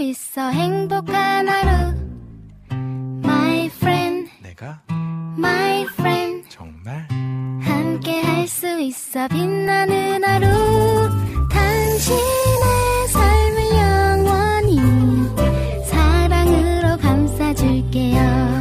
있어 행복한 하루 My friend 내가 My friend 정말 함께 할 수 있어 빛나는 하루 당신의 삶을 영원히 사랑으로 감싸줄게요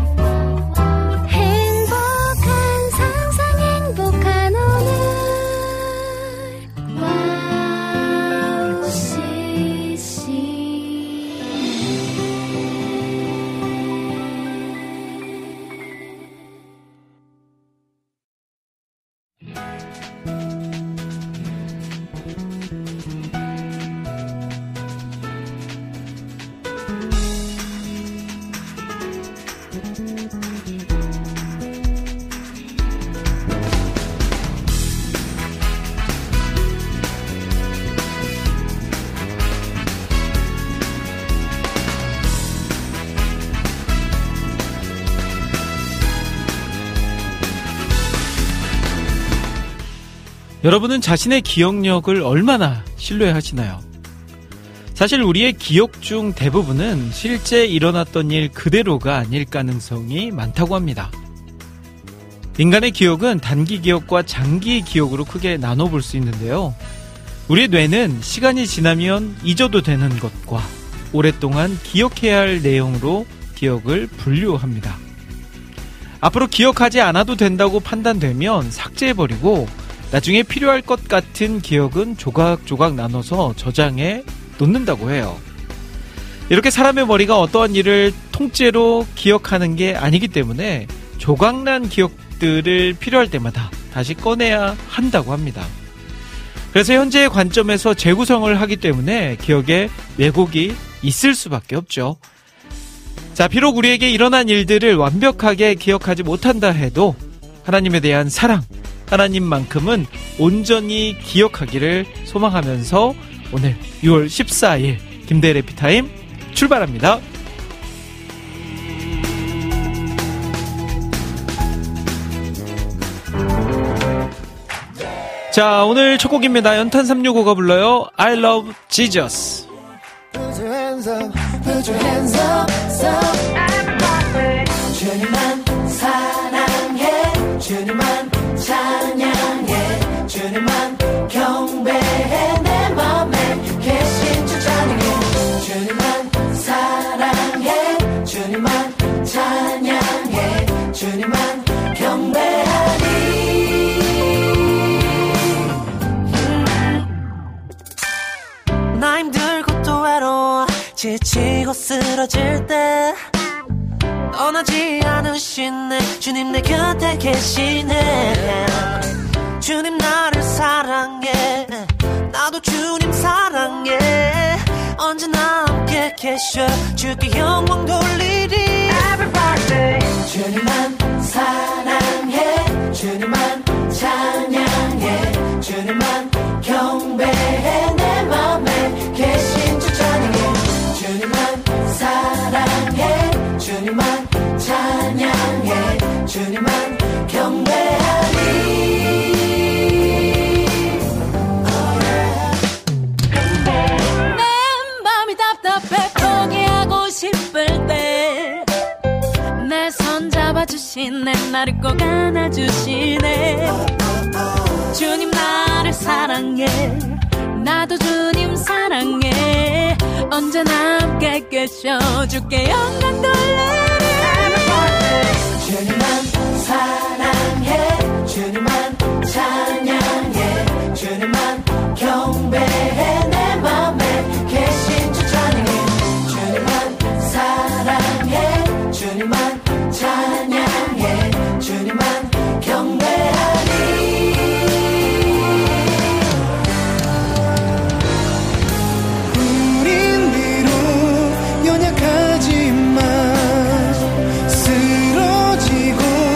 여러분은 자신의 기억력을 얼마나 신뢰하시나요? 사실 우리의 기억 중 대부분은 실제 일어났던 일 그대로가 아닐 가능성이 많다고 합니다. 인간의 기억은 단기 기억과 장기 기억으로 크게 나눠볼 수 있는데요. 우리의 뇌는 시간이 지나면 잊어도 되는 것과 오랫동안 기억해야 할 내용으로 기억을 분류합니다. 앞으로 기억하지 않아도 된다고 판단되면 삭제해버리고 나중에 필요할 것 같은 기억은 조각조각 나눠서 저장해 놓는다고 해요. 이렇게 사람의 머리가 어떠한 일을 통째로 기억하는 게 아니기 때문에 조각난 기억들을 필요할 때마다 다시 꺼내야 한다고 합니다. 그래서 현재의 관점에서 재구성을 하기 때문에 기억에 왜곡이 있을 수밖에 없죠. 자, 비록 우리에게 일어난 일들을 완벽하게 기억하지 못한다 해도 하나님에 대한 사랑, 하나님만큼은 온전히 기억하기를 소망하면서 오늘 6월 14일 김대일의 피타임 출발합니다. 자, 오늘 첫 곡입니다. 연탄 365가 불러요. I love Jesus. Put your hands up, put your hands up, so everybody. 주님만 사랑해, 주님만 찬양해, 주님만 경배해, 내 맘에 계신 주 찬양해. 주님만 사랑해, 주님만 찬양해, 주님만 경배하니. 나 힘들고 또 외로워 지치고 쓰러질 때 떠나지 않으시네 주님 내 곁에 계시네. 주님 나를 사랑해 나도 주님 사랑해 언제나 함께 계셔 주께 영광 돌리리. Everybody. 주님만 사랑해 주님만 찬양해 주님만 경배해 내 맘에 계신 주 찬양해. 주님만 사랑해 주님만 찬양해 주님만 경배하니. 내 맘이 답답해 포기하고 싶을 때 내 손 잡아주시네 나를 꼭 안아주시네. 주님 나를 사랑해 나도 주님 사랑해 언제나 함께 계셔 주께 영광 돌리리. 주님만 사랑해 주님만 찬양해 주님만 경배해 내 맘에 계신 주 찬양해. 주님만 사랑해 주님만 찬양해 주님만 경배하니. 우린 비록 연약하지만 쓰러지고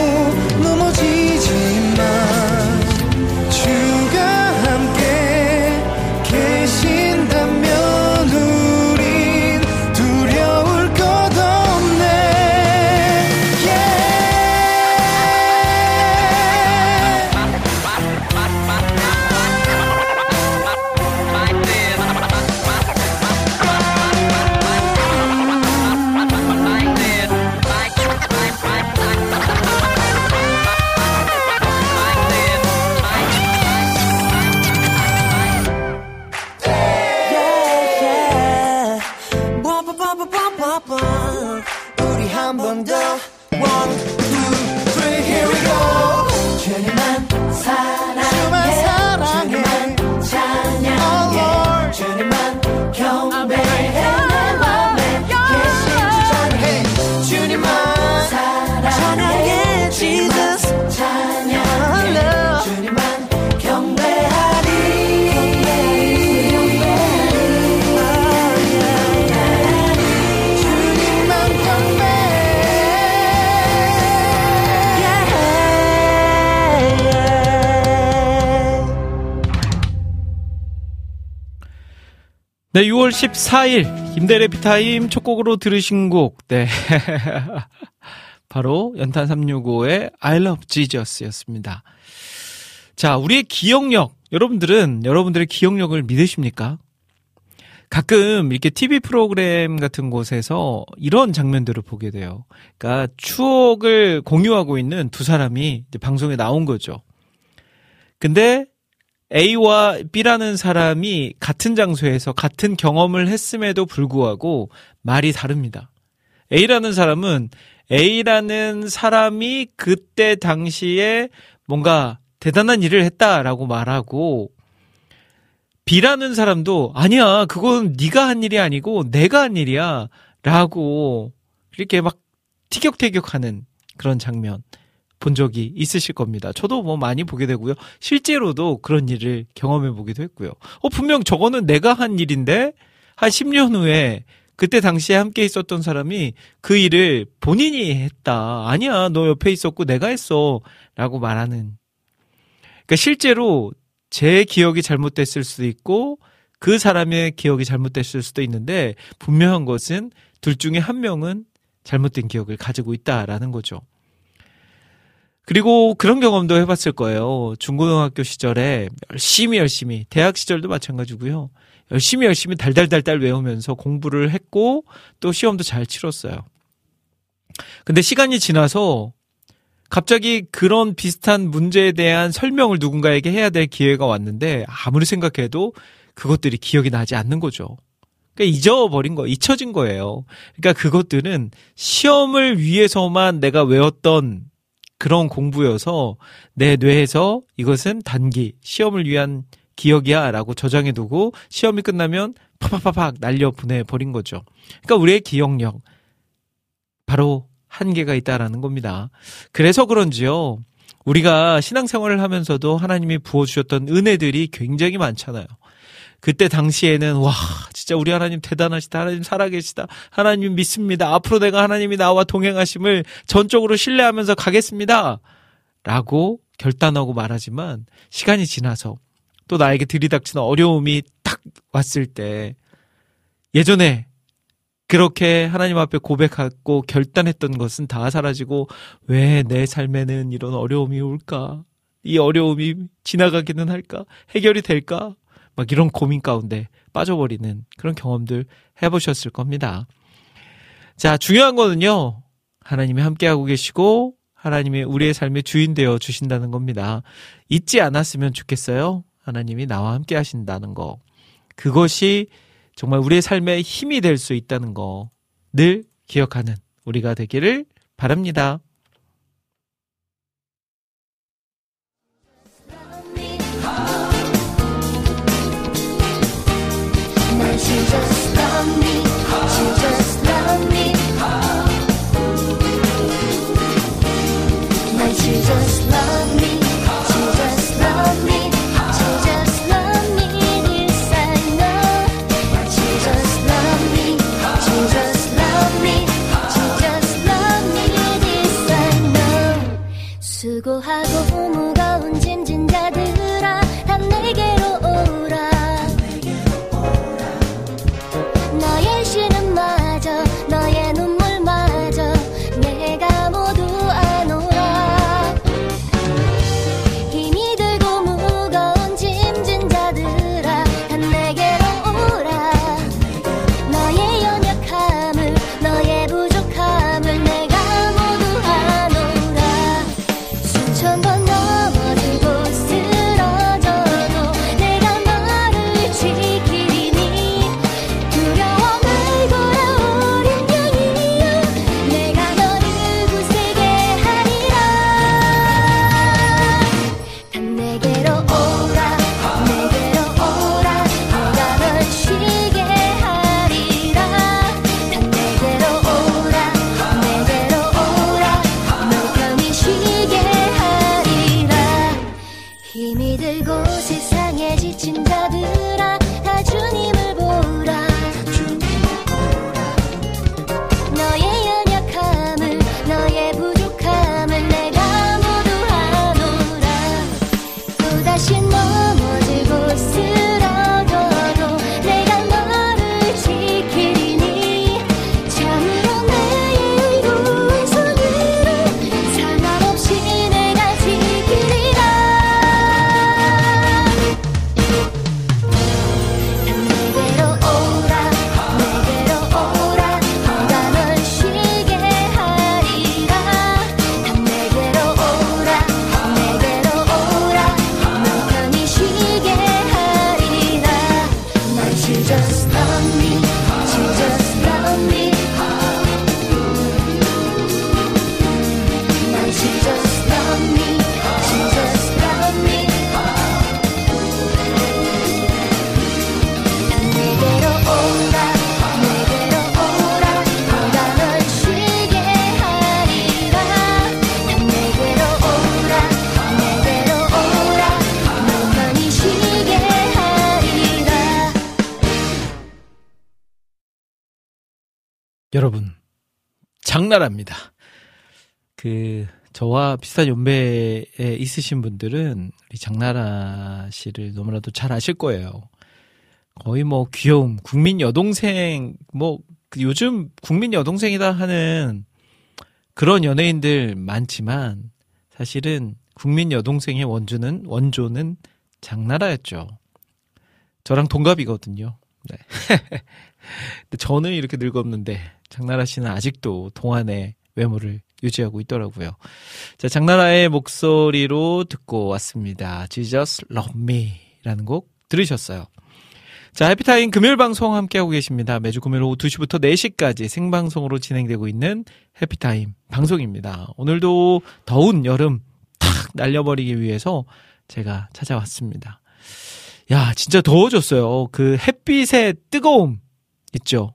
네, 6월 14일 김대래 피타임 첫 곡으로 들으신 곡, 네. 바로 연탄 365의 I Love Jesus였습니다. 자, 우리의 기억력, 여러분들의 기억력을 믿으십니까? 가끔 이렇게 TV 프로그램 같은 곳에서 이런 장면들을 보게 돼요. 그러니까 추억을 공유하고 있는 두 사람이 이제 방송에 나온 거죠. 근데 A와 B라는 사람이 같은 장소에서 같은 경험을 했음에도 불구하고 말이 다릅니다. A라는 사람은 A라는 사람이 그때 당시에 뭔가 대단한 일을 했다라고 말하고, B라는 사람도 아니야, 그건 네가 한 일이 아니고 내가 한 일이야 라고 이렇게 막 티격태격하는 그런 장면 본 적이 있으실 겁니다. 저도 뭐 많이 보게 되고요. 실제로도 그런 일을 경험해 보기도 했고요. 분명 저거는 내가 한 일인데 한 10년 후에 그때 당시에 함께 있었던 사람이 그 일을 본인이 했다. 아니야, 너 옆에 있었고 내가 했어 라고 말하는. 그러니까 실제로 제 기억이 잘못됐을 수도 있고 그 사람의 기억이 잘못됐을 수도 있는데, 분명한 것은 둘 중에 한 명은 잘못된 기억을 가지고 있다라는 거죠. 그리고 그런 경험도 해봤을 거예요. 중고등학교 시절에 열심히, 대학 시절도 마찬가지고요. 열심히 달달달달 외우면서 공부를 했고 또 시험도 잘 치렀어요. 근데 시간이 지나서 갑자기 그런 비슷한 문제에 대한 설명을 누군가에게 해야 될 기회가 왔는데 아무리 생각해도 그것들이 기억이 나지 않는 거죠. 그러니까 잊혀진 거예요. 그러니까 그것들은 시험을 위해서만 내가 외웠던 그런 공부여서 내 뇌에서 이것은 단기 시험을 위한 기억이야 라고 저장해두고 시험이 끝나면 팍팍팍 날려 보내버린 거죠. 그러니까 우리의 기억력, 바로 한계가 있다라는 겁니다. 그래서 그런지요, 우리가 신앙생활을 하면서도 하나님이 부어주셨던 은혜들이 굉장히 많잖아요. 그때 당시에는 와, 진짜 우리 하나님 대단하시다, 하나님 살아계시다, 하나님 믿습니다, 앞으로 내가 하나님이 나와 동행하심을 전적으로 신뢰하면서 가겠습니다 라고 결단하고 말하지만, 시간이 지나서 또 나에게 들이닥치는 어려움이 딱 왔을 때, 예전에 그렇게 하나님 앞에 고백하고 결단했던 것은 다 사라지고, 왜 내 삶에는 이런 어려움이 올까? 이 어려움이 지나가기는 할까? 해결이 될까? 막 이런 고민 가운데 빠져버리는 그런 경험들 해보셨을 겁니다. 자, 중요한 거는요, 하나님이 함께하고 계시고 하나님이 우리의 삶의 주인 되어 주신다는 겁니다. 잊지 않았으면 좋겠어요. 하나님이 나와 함께 하신다는 거. 그것이 정말 우리의 삶에 힘이 될 수 있다는 거 늘 기억하는 우리가 되기를 바랍니다. She just love me, she just love me. She just love me, she just love me, she just love me. This I know. She just love me, she just love me, she just love me. This I know. 수고하고 무거운 짐진 자들아, 다 내게로 오라. 너의 신음마저 너의 눈물마저 내가 모두 아노라. 힘이 들고 무거운 짐진 자들아, 다 내게로 오라. 너의 연약함을 너의 부족함을 내가 모두 아노라. 수천 번 넘어지고 쓰러져도 내가 너를 지키리니. 두려워 말고 어린 양이여, 내가 너를 굳세게 하리라. 다 내게로 오라, 내게로 오라. 내가 널 쉬게 하리라. 다 내게로 오라, 내게로 오라. 널 편히 쉬게 하리라. 힘이 들고 세상에 지친 자들아, 다 주님을 보라. 너의 연약함을 너의 부족함을 내가 모두 아노라. 또다시 넘어지고 쓰러져도 내가 너를 여러분, 장나라입니다. 저와 비슷한 연배에 있으신 분들은 우리 장나라 씨를 너무나도 잘 아실 거예요. 거의 뭐 귀여움, 국민 여동생, 요즘 국민 여동생이다 하는 그런 연예인들 많지만 사실은 국민 여동생의 원조는 장나라였죠. 저랑 동갑이거든요. 네. 근데 저는 이렇게 늙었는데 장나라 씨는 아직도 동안의 외모를 유지하고 있더라고요. 자, 장나라의 목소리로 듣고 왔습니다. Jesus Love Me 라는 곡 들으셨어요. 자, 해피타임 금요일 방송 함께하고 계십니다. 매주 금요일 오후 2시부터 4시까지 생방송으로 진행되고 있는 해피타임 방송입니다. 오늘도 더운 여름 탁 날려버리기 위해서 제가 찾아왔습니다. 야, 진짜 더워졌어요. 그 햇빛의 뜨거움 있죠?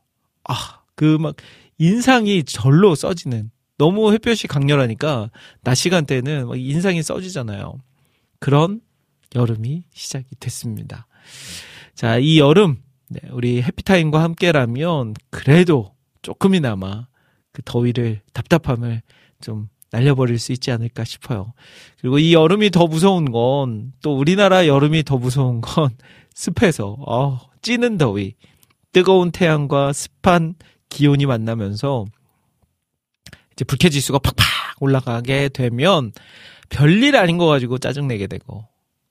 막 인상이 절로 써지는, 너무 햇볕이 강렬하니까 낮 시간대는 막 인상이 써지잖아요. 그런 여름이 시작이 됐습니다. 자, 이 여름, 우리 해피타임과 함께라면 그래도 조금이나마 그 더위를, 답답함을 좀 날려버릴 수 있지 않을까 싶어요. 그리고 이 여름이 더 무서운 건, 또 우리나라 여름이 더 무서운 건 습해서 찌는 더위, 뜨거운 태양과 습한 기온이 만나면서 이제 불쾌지수가 팍팍 올라가게 되면 별일 아닌 거 가지고 짜증내게 되고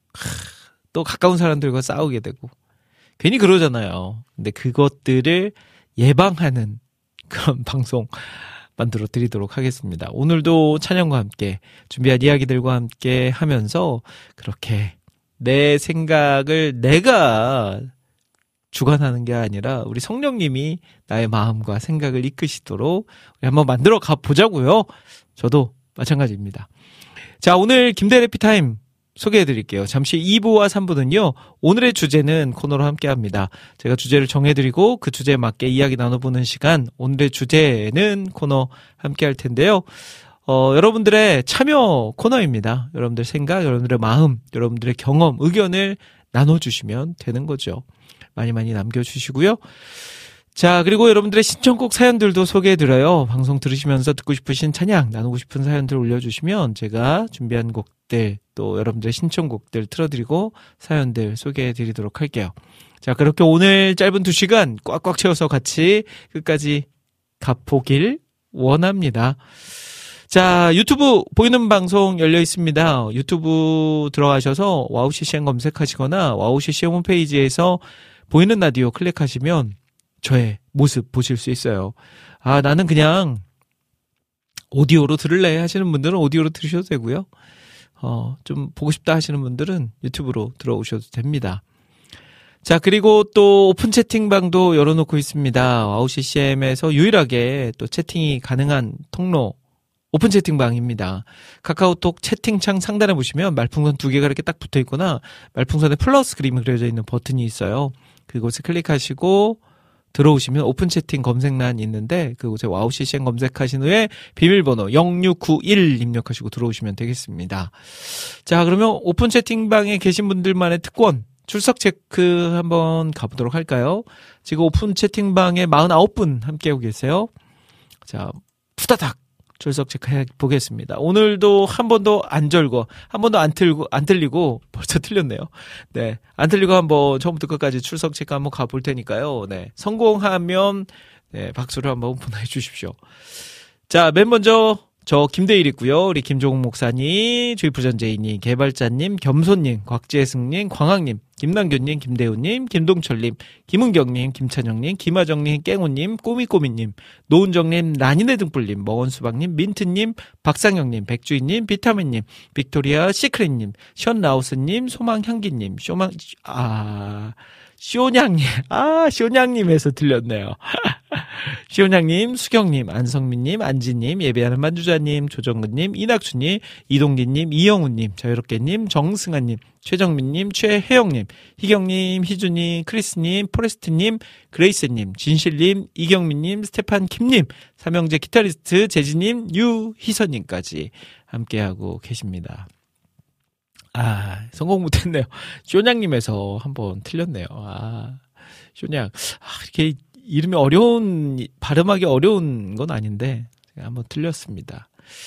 또 가까운 사람들과 싸우게 되고 괜히 그러잖아요. 근데 그것들을 예방하는 그런 방송 만들어 드리도록 하겠습니다. 오늘도 찬양과 함께 준비한 이야기들과 함께 하면서 그렇게 내 생각을 내가 주관하는 게 아니라 우리 성령님이 나의 마음과 생각을 이끄시도록 우리 한번 만들어 가보자고요. 저도 마찬가지입니다. 자, 오늘 김대래 해피타임 소개해드릴게요. 잠시 2부와 3부는요. 오늘의 주제는 코너로 함께합니다. 제가 주제를 정해드리고 그 주제에 맞게 이야기 나눠보는 시간, 오늘의 주제는 코너 함께할 텐데요. 여러분들의 참여 코너입니다. 여러분들 생각, 여러분들의 마음, 여러분들의 경험, 의견을 나눠주시면 되는 거죠. 많이 남겨주시고요. 자, 그리고 여러분들의 신청곡 사연들도 소개해드려요. 방송 들으시면서 듣고 싶으신 찬양, 나누고 싶은 사연들 올려주시면 제가 준비한 곡들, 또 여러분들의 신청곡들 틀어드리고 사연들 소개해드리도록 할게요. 자, 그렇게 오늘 짧은 2시간 꽉꽉 채워서 같이 끝까지 가보길 원합니다. 자, 유튜브 보이는 방송 열려 있습니다. 유튜브 들어가셔서 와우 CCM 검색하시거나 와우 CCM 홈페이지에서 보이는 라디오 클릭하시면 저의 모습 보실 수 있어요. 나는 그냥 오디오로 들을래 하시는 분들은 오디오로 들으셔도 되고요. 좀 보고 싶다 하시는 분들은 유튜브로 들어오셔도 됩니다. 자, 그리고 또 오픈 채팅방도 열어놓고 있습니다. 와우 CCM에서 유일하게 또 채팅이 가능한 통로 오픈 채팅방입니다. 카카오톡 채팅창 상단에 보시면 말풍선 2개가 이렇게 딱 붙어 있거나 말풍선에 플러스 그림이 그려져 있는 버튼이 있어요. 그곳을 클릭하시고 들어오시면 오픈 채팅 검색란이 있는데 그곳에 와우 CCM 검색하신 후에 비밀번호 0691 입력하시고 들어오시면 되겠습니다. 자, 그러면 오픈 채팅방에 계신 분들만의 특권 출석 체크 한번 가보도록 할까요? 지금 오픈 채팅방에 49분 함께하고 계세요. 자, 후다닥 출석 체크해 보겠습니다. 오늘도 한 번도 안 절고, 한 번도 안 틀리고, 벌써 틀렸네요. 네. 안 틀리고 한번 처음부터 끝까지 출석 체크 한번 가볼 테니까요. 네. 성공하면, 네, 박수를 한번 보내주십시오. 자, 맨 먼저, 저 김대일 있고요. 우리 김종욱 목사님, 주의부전제이님, 개발자님, 겸손님, 곽재승님, 광학님, 김남균님, 김대우님, 김동철님, 김은경님, 김찬영님, 김하정님, 깽호님, 꼬미꼬미님, 노은정님, 라니네 등불님, 먹은수박님, 민트님, 박상영님, 백주인님, 비타민님, 빅토리아 시크릿님, 션라우스님, 소망향기님, 쇼냥님, 쇼냥님에서 들렸네요. 시온양님, 수경님, 안성민님, 안지님, 예배하는 만주자님, 조정근님, 이낙수님, 이동기님, 이영우님, 자유롭게님, 정승아님, 최정민님, 최혜영님, 희경님, 희준님, 크리스님, 포레스트님, 그레이스님, 진실님, 이경민님, 스테판 킴님, 삼형제 기타리스트 재진님, 유희선님까지 함께하고 계십니다. 성공 못했네요. 쇼냥님에서 한번 틀렸네요. 쇼냥. 이렇게 이름이 발음하기 어려운 건 아닌데, 제가 한번 틀렸습니다.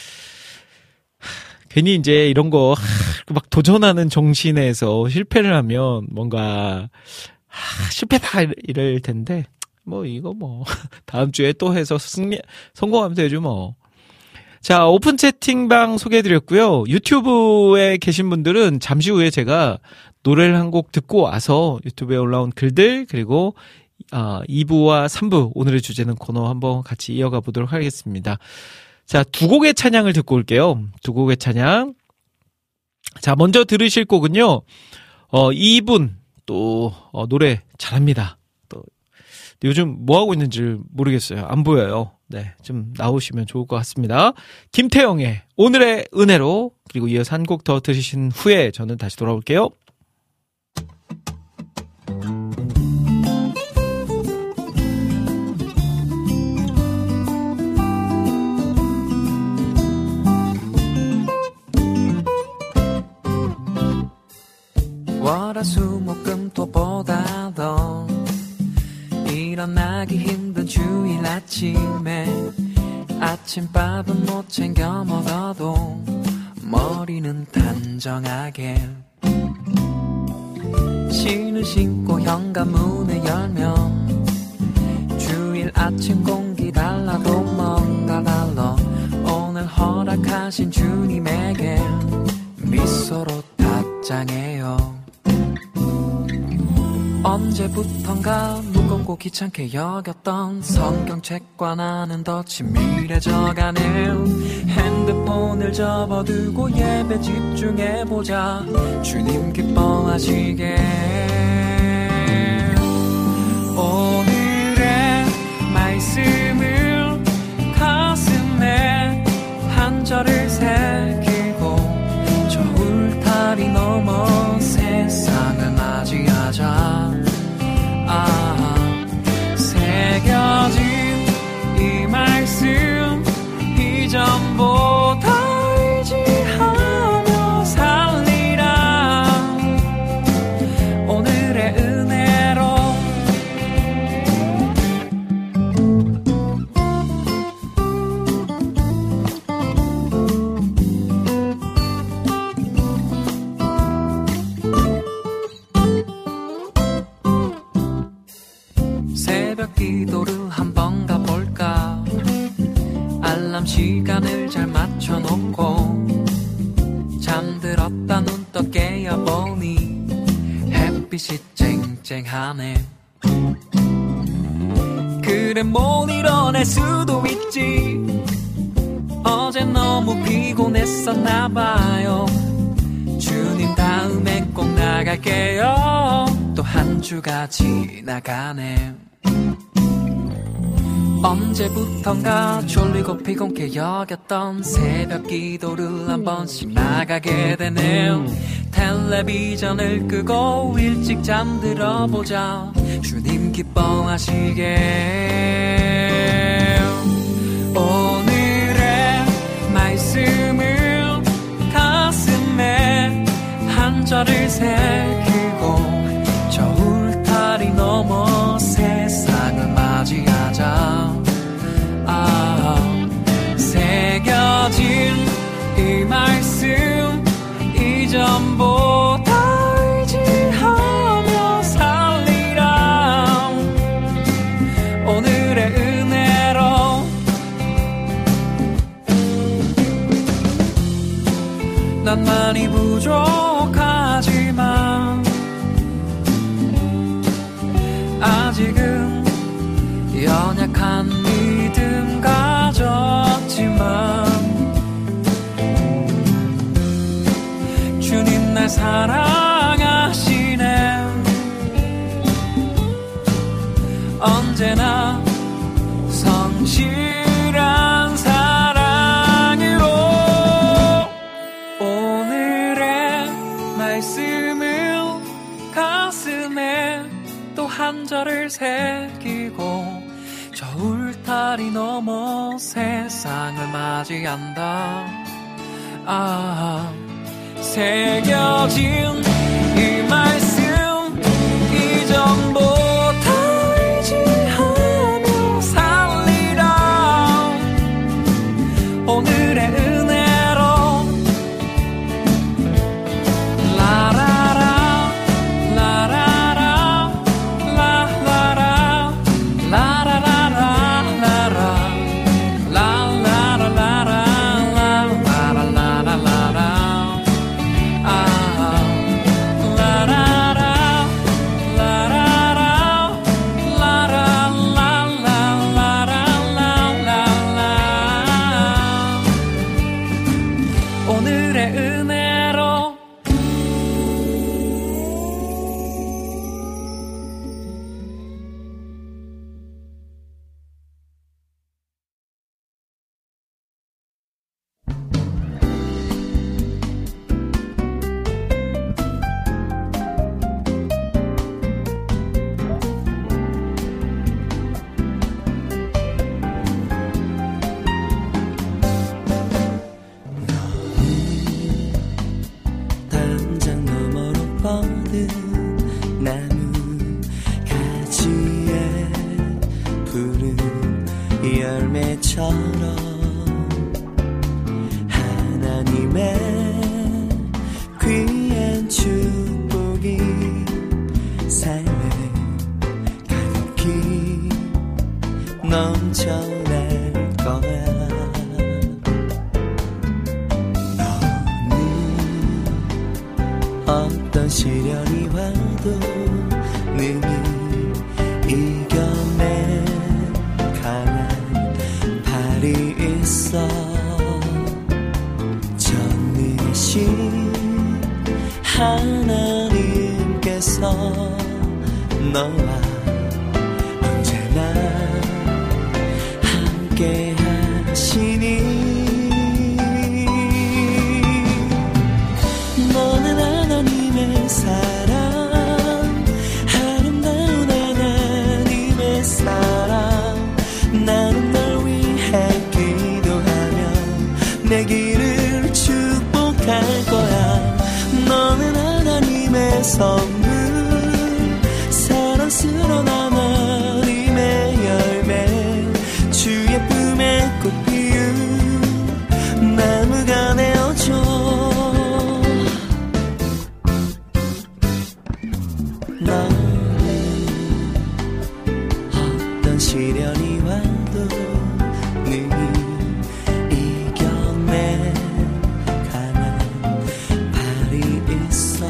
괜히 이제 이런 거 막 도전하는 정신에서 실패를 하면 뭔가 실패다 이럴 텐데 이거 다음 주에 또 해서 성공하면 되죠 뭐. 자, 오픈 채팅방 소개해드렸고요. 유튜브에 계신 분들은 잠시 후에 제가 노래를 한 곡 듣고 와서 유튜브에 올라온 글들 그리고 2부와 3부 오늘의 주제는 코너 한번 같이 이어가 보도록 하겠습니다. 자, 두 곡의 찬양을 듣고 올게요. 두 곡의 찬양. 자, 먼저 들으실 곡은요. 이분 또 노래 잘합니다. 또 요즘 뭐 하고 있는지 모르겠어요. 안 보여요. 네, 좀 나오시면 좋을 것 같습니다. 김태영의 오늘의 은혜로, 그리고 이어서 한 곡 더 들으신 후에 저는 다시 돌아올게요. 월화수목금토보다 더 일어나기 힘든 주일 아침에 아침밥은 못 챙겨 먹어도 머리는 단정하게 신을 신고 현관문을 열면 주일 아침 공기 달라도 뭔가 달라 오늘 허락하신 주님에게 미소로 답장해요. 언제부턴가 무겁고 귀찮게 여겼던 성경책과 나는 더 친밀해져가네요. 핸드폰을 접어두고 예배 집중해보자. 주님 기뻐하시게. 오늘의 말씀을 가슴에 한 절을 새기고 저 울타리 넘어 세상을 맞이하자. 새겨진 이 말씀 이전보다 의지하며 살리라. 오늘의 은혜로 기도를 한번 가볼까. 알람 시간을 잘 맞춰놓고 잠들었다 눈 떠 깨어보니 햇빛이 쨍쨍하네. 그래 못 일어날 수도 있지. 어제 너무 피곤했었나봐요. 주님 다음에 꼭 나갈게요. 또 한 주가 지나가네. 언제부턴가 졸리고 피곤케 여겼던 새벽 기도를 한 번씩 나가게 되네요. 텔레비전을 끄고 일찍 잠들어 보자. 주님 기뻐하시게. 오늘의 말씀을 가슴에 한 절을 새기고 저 울타리 넘어 세상을 맞이하자. 새겨진 이 말씀 이전보다 의지하며 살리라. 오늘의 은혜로 난 많이 부족하지만 아직은 연약한 믿음 가졌지만 주님 날 사랑하시네. 언제나 성실한 사랑으로 오늘의 말씀을 가슴에 또 한 절을 새기고 저 울타리 넘어 세상을 맞이한다. 새겨진 이 말씀 이전보다 의지하며 뻗은 나무 가지에 푸른 열매처럼 하나님의 귀한 축복이 삶에 가득히 넘쳐날 거야. 어떤 시련이 와도 능히 이겨낼 강한 발이 있어. 전능하신 하나님께서 너와 언제나 함께 하시니. 너는 하나님의 사랑, 아름다운 하나님의 사랑. 나는 널 위해 기도하며 내 길을 축복할 거야. 너는 하나님의 선물, 사랑스러운 하나님의 열매, 주의 품에 꽃 피운 나무가 되어줘. 어떤 시련이 와도 능히 이겨낼 강한 발이 있어.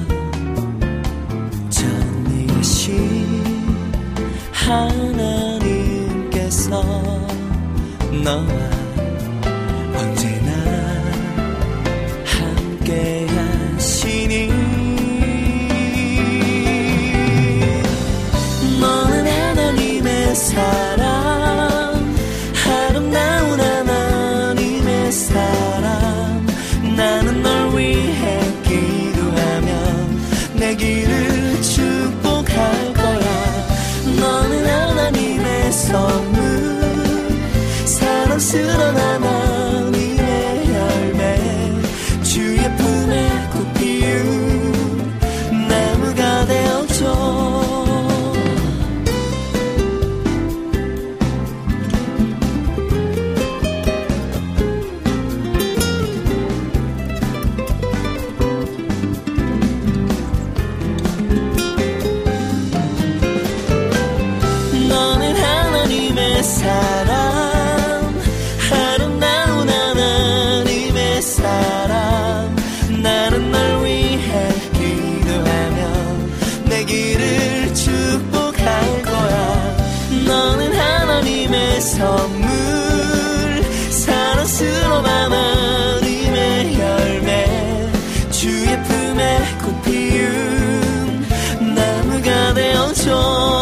전능하신 하나님께서 너와 언제나 함께 하시니. 사랑, 아름다운 하나님의 사랑. 나는 널 위해 기도하며 내 길을 축복할 거야. 너는 하나님의 선물, 사랑스러운 하나님의 열매, 주의 품에 꽃 피운 나무가 되어줘. 사랑, 아름다운 하나님의 사랑. 나는 널 위해 기도하며 내 길을 축복할 거야. 너는 하나님의 선물, 사랑스러운 하나님의 열매, 주의 품에 꽃 피운 나무가 되어줘.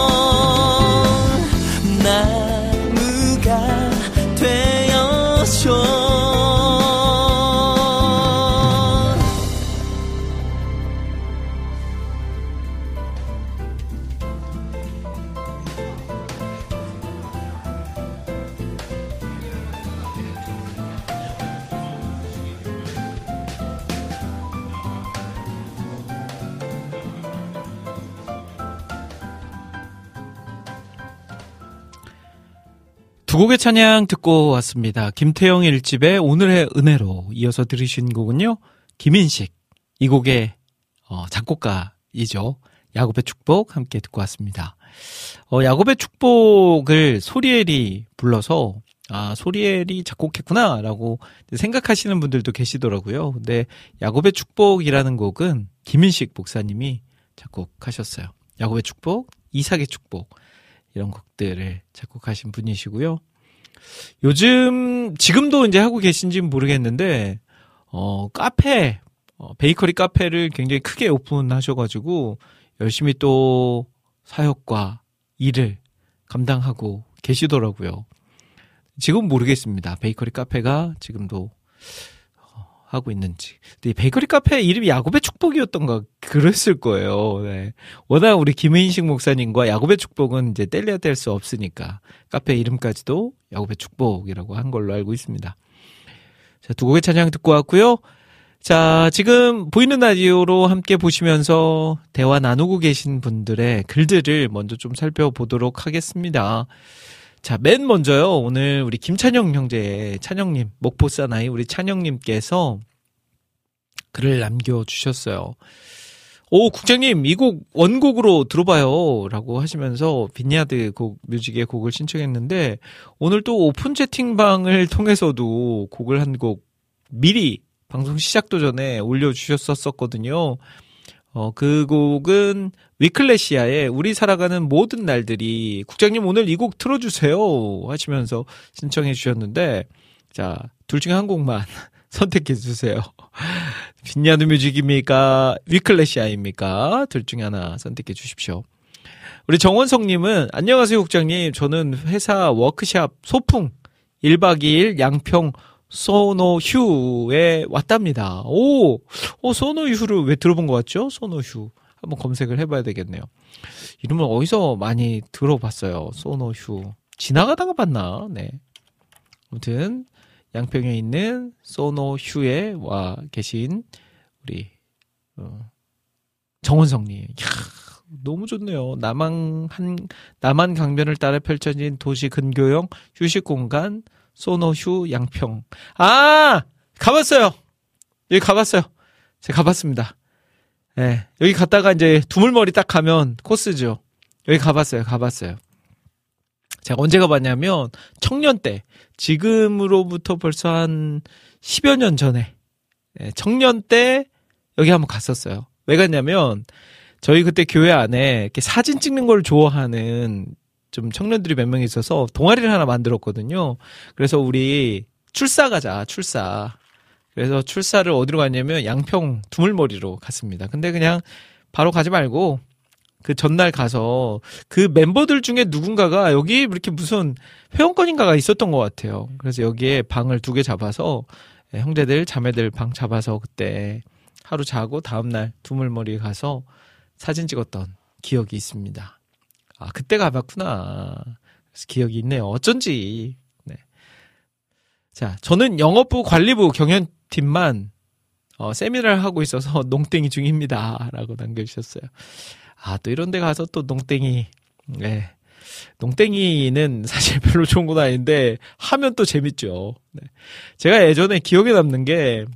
두 곡의 찬양 듣고 왔습니다. 김태영 1집의 오늘의 은혜로 이어서 들으신 곡은요, 김인식, 이 곡의 작곡가이죠. 야곱의 축복 함께 듣고 왔습니다. 야곱의 축복을 소리엘이 불러서 소리엘이 작곡했구나 라고 생각하시는 분들도 계시더라고요. 근데 야곱의 축복이라는 곡은 김인식 목사님이 작곡하셨어요. 야곱의 축복, 이삭의 축복, 이런 곡들을 작곡하신 분이시고요. 요즘 지금도 이제 하고 계신지는 모르겠는데 카페, 베이커리 카페를 굉장히 크게 오픈하셔가지고 열심히 또 사역과 일을 감당하고 계시더라고요. 지금 모르겠습니다. 베이커리 카페가 지금도 하고 있는지. 근데 베이커리 카페 이름이 야곱의 축복이었던가 그랬을 거예요. 네. 워낙 우리 김인식 목사님과 야곱의 축복은 이제 뗄래야 뗄 수 없으니까 카페 이름까지도 야곱의 축복이라고 한 걸로 알고 있습니다. 자, 두 곡의 찬양 듣고 왔고요. 자, 지금 보이는 라디오로 함께 보시면서 대화 나누고 계신 분들의 글들을 먼저 좀 살펴보도록 하겠습니다. 자, 맨 먼저요. 오늘 우리 김찬영 형제의 찬영님, 목포 사나이 우리 찬영님께서 글을 남겨주셨어요. 오, 국장님, 이 곡 원곡으로 들어봐요. 라고 하시면서 빈야드 뮤직의 곡을 신청했는데, 오늘 또 오픈 채팅방을 통해서도 곡을 한 곡 미리 방송 시작도 전에 올려주셨었거든요. 그 곡은 위클래시아의 우리 살아가는 모든 날들이, 국장님 오늘 이 곡 틀어주세요. 하시면서 신청해 주셨는데, 자, 둘 중에 한 곡만 선택해 주세요. 빈야드 뮤직입니까? 위클래시아입니까? 둘 중에 하나 선택해 주십시오. 우리 정원성님은 안녕하세요 국장님. 저는 회사 워크샵 소풍 1박 2일 양평 소노휴에 왔답니다. 오, 소노휴를 왜 들어본 것 같죠? 소노휴. 한번 검색을 해봐야 되겠네요. 이름을 어디서 많이 들어봤어요. 소노휴. 지나가다가 봤나? 네. 아무튼 양평에 있는 소노휴에 와 계신 우리 정원성님. 이야, 너무 좋네요. 남한 강변을 따라 펼쳐진 도시 근교형 휴식 공간 소노휴 양평. 아, 가봤어요. 여기 가봤어요. 제가 가봤습니다. 네, 여기 갔다가 이제 두물머리 딱 가면 코스죠. 여기 가봤어요. 제가 언제 가봤냐면 청년 때, 지금으로부터 벌써 한 10여 년 전에, 청년 때 여기 한번 갔었어요. 왜 갔냐면 저희 그때 교회 안에 이렇게 사진 찍는 걸 좋아하는 좀 청년들이 몇 명 있어서 동아리를 하나 만들었거든요. 그래서 우리 출사 가자, 출사. 그래서 출사를 어디로 갔냐면 양평 두물머리로 갔습니다. 근데 그냥 바로 가지 말고 그 전날 가서 그 멤버들 중에 누군가가 여기 이렇게 무슨 회원권인가가 있었던 것 같아요. 그래서 여기에 방을 2개 잡아서 형제들, 자매들 방 잡아서 그때 하루 자고 다음날 두물머리에 가서 사진 찍었던 기억이 있습니다. 아, 그때 가봤구나. 그래서 기억이 있네요. 어쩐지. 네. 자, 저는 영업부 관리부 경연팀만 세미나를 하고 있어서 농땡이 중입니다. 라고 남겨주셨어요. 아, 또 이런 데 가서 또 농땡이. 네. 농땡이는 사실 별로 좋은 건 아닌데 하면 또 재밌죠. 네. 제가 예전에 기억에 남는 게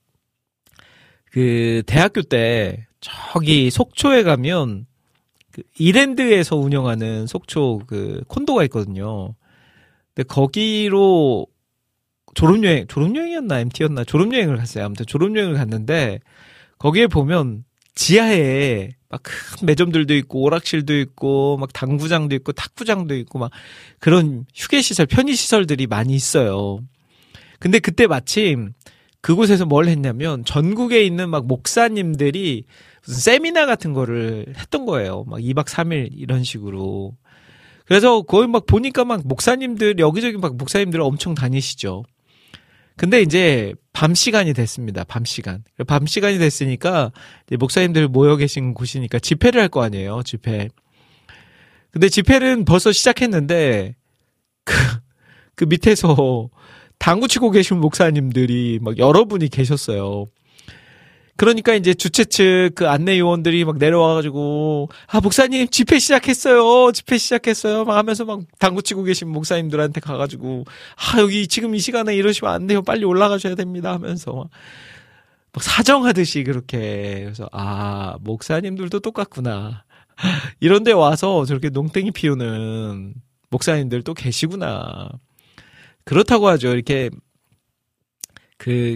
그 대학교 때 저기 속초에 가면 그 이랜드에서 운영하는 속초 그 콘도가 있거든요. 근데 거기로 졸업여행이었나 MT였나 졸업여행을 갔어요. 아무튼 졸업여행을 갔는데 거기에 보면 지하에 막 큰 매점들도 있고 오락실도 있고 막 당구장도 있고 탁구장도 있고 막 그런 휴게시설, 편의시설들이 많이 있어요. 근데 그때 마침 그곳에서 뭘 했냐면 전국에 있는 막 목사님들이 무슨 세미나 같은 거를 했던 거예요. 막 2박 3일 이런 식으로. 그래서 거기 막 보니까 막 목사님들, 여기저기 막 목사님들 엄청 다니시죠. 근데 이제 밤 시간이 됐습니다. 밤 시간이 됐으니까 이제 목사님들 모여 계신 곳이니까 집회를 할 거 아니에요. 집회. 근데 집회는 벌써 시작했는데 그 밑에서 당구 치고 계신 목사님들이 막 여러분이 계셨어요. 그러니까 이제 주최 측 그 안내 요원들이 막 내려와가지고 목사님 집회 시작했어요 막 하면서 막 당구 치고 계신 목사님들한테 가가지고 여기 지금 이 시간에 이러시면 안 돼요, 빨리 올라가셔야 됩니다 하면서 막 사정하듯이 그렇게. 그래서 목사님들도 똑같구나, 이런데 와서 저렇게 농땡이 피우는 목사님들 또 계시구나. 그렇다고 하죠. 이렇게 그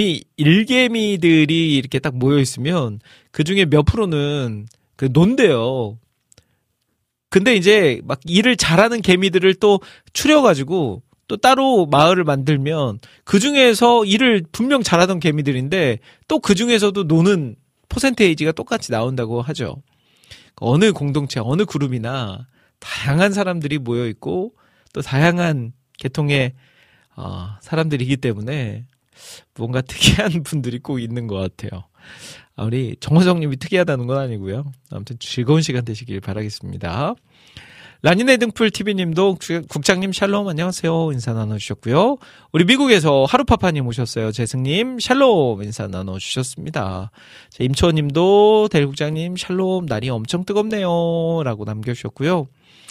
일개미들이 이렇게 딱 모여 있으면 그 중에 몇 프로는 그 논대요. 근데 이제 막 일을 잘하는 개미들을 또 추려가지고 또 따로 마을을 만들면 그 중에서 일을 분명 잘하던 개미들인데 또 그 중에서도 노는 퍼센테이지가 똑같이 나온다고 하죠. 어느 공동체, 어느 그룹이나 다양한 사람들이 모여 있고 또 다양한 계통의 사람들이기 때문에 뭔가 특이한 분들이 꼭 있는 것 같아요. 우리 정호성님이 특이하다는 건 아니고요. 아무튼 즐거운 시간 되시길 바라겠습니다. 라니네 등풀 TV님도 국장님 샬롬 안녕하세요 인사 나눠주셨고요. 우리 미국에서 하루파파님 오셨어요. 재승님 샬롬 인사 나눠주셨습니다. 임초원님도 대국장님 샬롬 날이 엄청 뜨겁네요 라고 남겨주셨고요.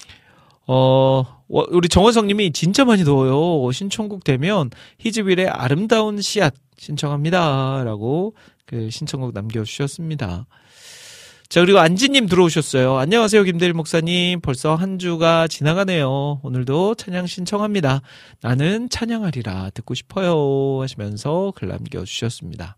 우리 정원성님이 진짜 많이 더워요. 신청곡 되면 히즈빌의 아름다운 씨앗 신청합니다 라고 그 신청곡 남겨주셨습니다. 자, 그리고 안지님 들어오셨어요. 안녕하세요, 김대일 목사님. 벌써 한 주가 지나가네요. 오늘도 찬양 신청합니다. 나는 찬양하리라 듣고 싶어요 하시면서 글 남겨주셨습니다.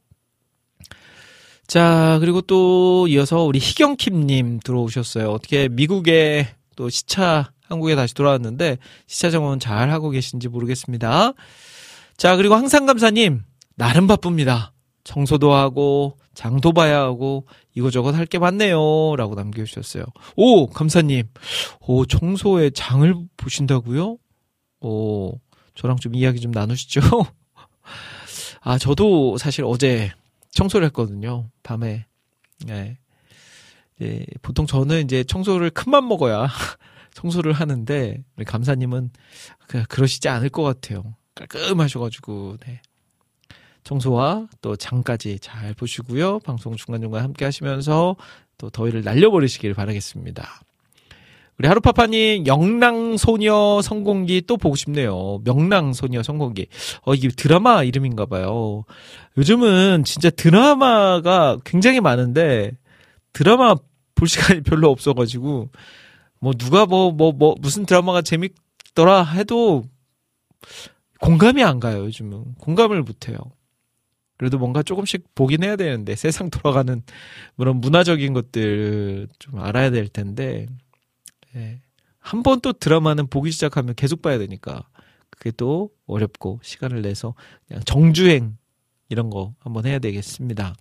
자, 그리고 또 이어서 우리 희경킴님 들어오셨어요. 어떻게 미국에 또 시차 한국에 다시 돌아왔는데 시차 정원 잘 하고 계신지 모르겠습니다. 자, 그리고 항상 감사님 나름 바쁩니다. 청소도 하고 장도 봐야 하고 이거저것 할 게 많네요 라고 남겨주셨어요. 오 감사님, 오 청소에 장을 보신다고요? 오 저랑 좀 이야기 좀 나누시죠. 아 저도 사실 어제 청소를 했거든요. 밤에. 네. 네, 보통 저는 이제 청소를 큰맘 먹어야 청소를 하는데 우리 감사님은 그러시지 않을 것 같아요. 깔끔하셔가지고. 네. 청소와 또 장까지 잘 보시고요. 방송 중간중간 함께 하시면서 또 더위를 날려버리시길 바라겠습니다. 우리 하루파파님 영랑소녀 성공기 또 보고 싶네요. 명랑소녀 성공기. 이게 드라마 이름인가 봐요. 요즘은 진짜 드라마가 굉장히 많은데 드라마 볼 시간이 별로 없어가지고 뭐 누가 무슨 드라마가 재밌더라 해도 공감이 안 가요. 요즘은 공감을 못해요. 그래도 뭔가 조금씩 보긴 해야 되는데 세상 돌아가는 그런 문화적인 것들 좀 알아야 될 텐데 예. 한 번 또 드라마는 보기 시작하면 계속 봐야 되니까 그게 또 어렵고 시간을 내서 그냥 정주행 이런 거 한번 해야 되겠습니다.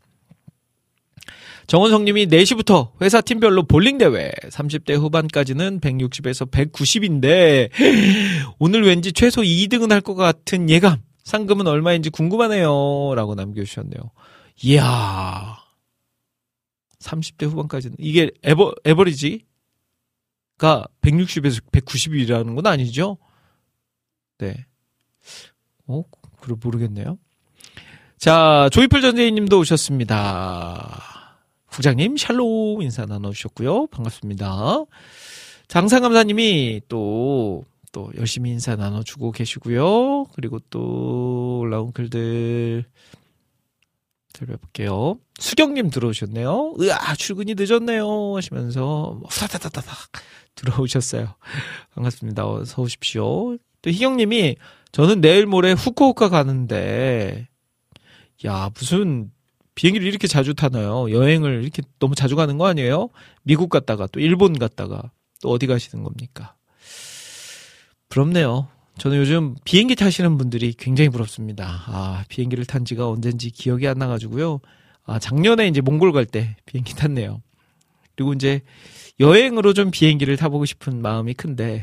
정원성님이 4시부터 회사 팀별로 볼링 대회 30대 후반까지는 160에서 190인데 오늘 왠지 최소 2등은 할 것 같은 예감. 상금은 얼마인지 궁금하네요 라고 남겨주셨네요. 이야 30대 후반까지는 이게 에버리지가 160에서 190이라는 건 아니죠? 네. 그걸 모르겠네요. 자, 조이풀 전재희님도 오셨습니다. 국장님 샬롬 인사 나눠주셨고요. 반갑습니다. 장상감사님이 또 열심히 인사 나눠주고 계시고요. 그리고 또 올라온 글들 살펴볼게요. 수경님 들어오셨네요. 으아 출근이 늦었네요 하시면서 후다다다닥 들어오셨어요. 반갑습니다. 어서 오십시오. 또 희경님이 저는 내일 모레 후쿠오카 가는데 야 무슨 비행기를 이렇게 자주 타나요? 여행을 이렇게 너무 자주 가는 거 아니에요? 미국 갔다가 또 일본 갔다가 또 어디 가시는 겁니까? 부럽네요. 저는 요즘 비행기 타시는 분들이 굉장히 부럽습니다. 비행기를 탄 지가 언젠지 기억이 안 나가지고요. 작년에 이제 몽골 갈 때 비행기 탔네요. 그리고 이제 여행으로 좀 비행기를 타보고 싶은 마음이 큰데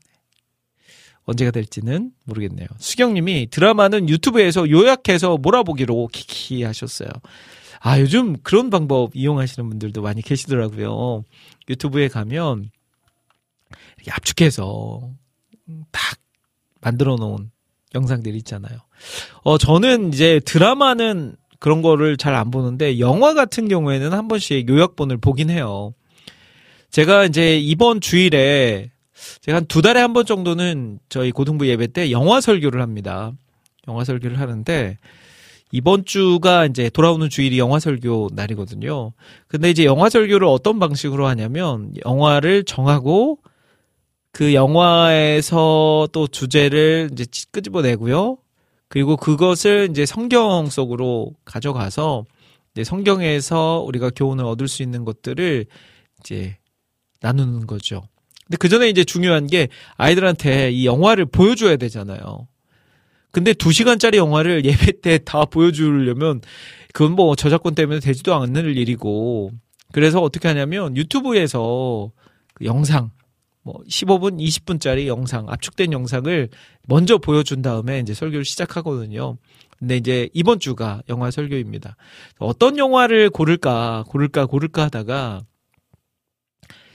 언제가 될지는 모르겠네요. 수경님이 드라마는 유튜브에서 요약해서 몰아보기로 키키 하셨어요. 요즘 그런 방법 이용하시는 분들도 많이 계시더라고요. 유튜브에 가면 이렇게 압축해서 딱 만들어 놓은 영상들이 있잖아요. 저는 이제 드라마는 그런 거를 잘 안 보는데 영화 같은 경우에는 한 번씩 요약본을 보긴 해요. 제가 이제 이번 주일에 제가 한 2달에 한 번 정도는 저희 고등부 예배 때 영화 설교를 합니다. 영화 설교를 하는데 이번 주가 이제 돌아오는 주일이 영화 설교 날이거든요. 근데 이제 영화 설교를 어떤 방식으로 하냐면 영화를 정하고 그 영화에서 또 주제를 이제 끄집어내고요. 그리고 그것을 이제 성경 속으로 가져가서 이제 성경에서 우리가 교훈을 얻을 수 있는 것들을 이제 나누는 거죠. 근데 그 전에 이제 중요한 게 아이들한테 이 영화를 보여줘야 되잖아요. 근데 2시간짜리 영화를 예배 때 다 보여주려면 그건 뭐 저작권 때문에 되지도 않는 일이고 그래서 어떻게 하냐면 유튜브에서 그 영상 15분, 20분짜리 영상, 압축된 영상을 먼저 보여준 다음에 이제 설교를 시작하거든요. 근데 이제 이번 주가 영화 설교입니다. 어떤 영화를 고를까 하다가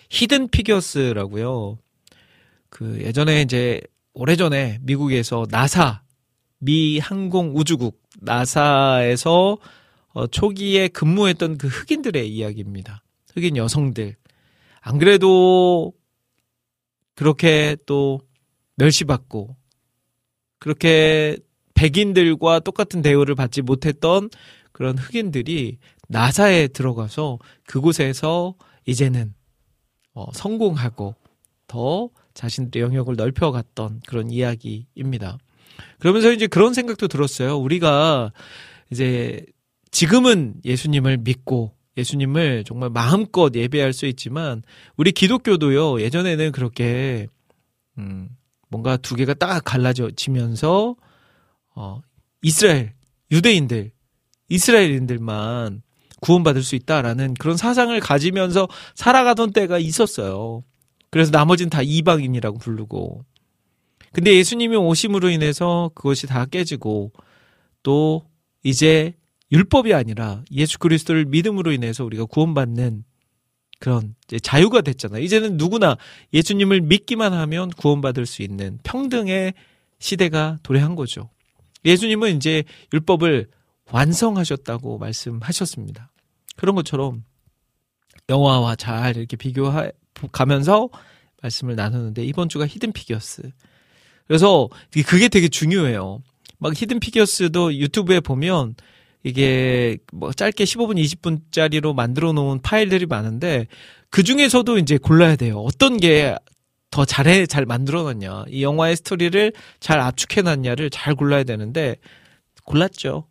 히든 피겨스라고요. 그 예전에 이제 오래전에 미국에서 나사, 미 항공우주국 나사에서 초기에 근무했던 그 흑인들의 이야기입니다. 흑인 여성들. 안 그래도 그렇게 또 멸시받고 그렇게 백인들과 똑같은 대우를 받지 못했던 그런 흑인들이 나사에 들어가서 그곳에서 이제는 성공하고 더 자신들의 영역을 넓혀갔던 그런 이야기입니다. 그러면서 이제 그런 생각도 들었어요. 우리가 이제 지금은 예수님을 믿고 예수님을 정말 마음껏 예배할 수 있지만 우리 기독교도요. 예전에는 그렇게 뭔가 두 개가 딱 갈라지면서 이스라엘 유대인들 이스라엘인들만 구원받을 수 있다라는 그런 사상을 가지면서 살아가던 때가 있었어요. 그래서 나머지는 다 이방인이라고 부르고. 근데 예수님이 오심으로 인해서 그것이 다 깨지고 또 이제 율법이 아니라 예수 그리스도를 믿음으로 인해서 우리가 구원받는 그런 이제 자유가 됐잖아요. 이제는 누구나 예수님을 믿기만 하면 구원받을 수 있는 평등의 시대가 도래한 거죠. 예수님은 이제 율법을 완성하셨다고 말씀하셨습니다. 그런 것처럼 영화와 잘 이렇게 비교가면서 말씀을 나누는데 이번 주가 히든 피겨스. 그래서 그게 되게 중요해요. 막 히든 피겨스도 유튜브에 보면 이게 뭐 짧게 15분, 20분짜리로 만들어 놓은 파일들이 많은데 그 중에서도 이제 골라야 돼요. 어떤 게 더 잘 만들어 놨냐. 이 영화의 스토리를 잘 압축해 놨냐를 잘 골라야 되는데 골랐죠.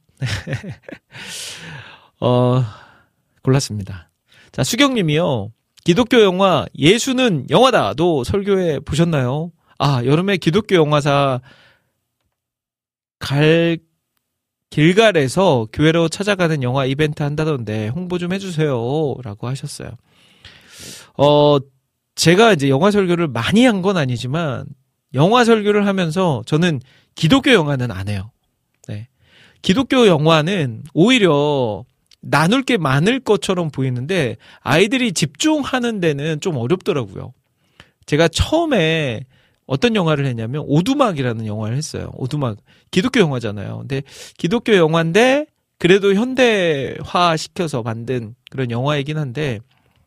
골랐습니다. 자, 수경님이요. 기독교 영화 예수는 영화다도 설교해 보셨나요? 아, 여름에 기독교 영화사 길갈에서 교회로 찾아가는 영화 이벤트 한다던데 홍보 좀 해주세요. 라고 하셨어요. 제가 이제 영화 설교를 많이 한 건 아니지만 영화 설교를 하면서 저는 기독교 영화는 안 해요. 네. 기독교 영화는 오히려 나눌 게 많을 것처럼 보이는데 아이들이 집중하는 데는 좀 어렵더라고요. 제가 처음에 어떤 영화를 했냐면 오두막이라는 영화를 했어요. 오두막. 기독교 영화잖아요. 근데 기독교 영화인데 그래도 현대화 시켜서 만든 그런 영화이긴 한데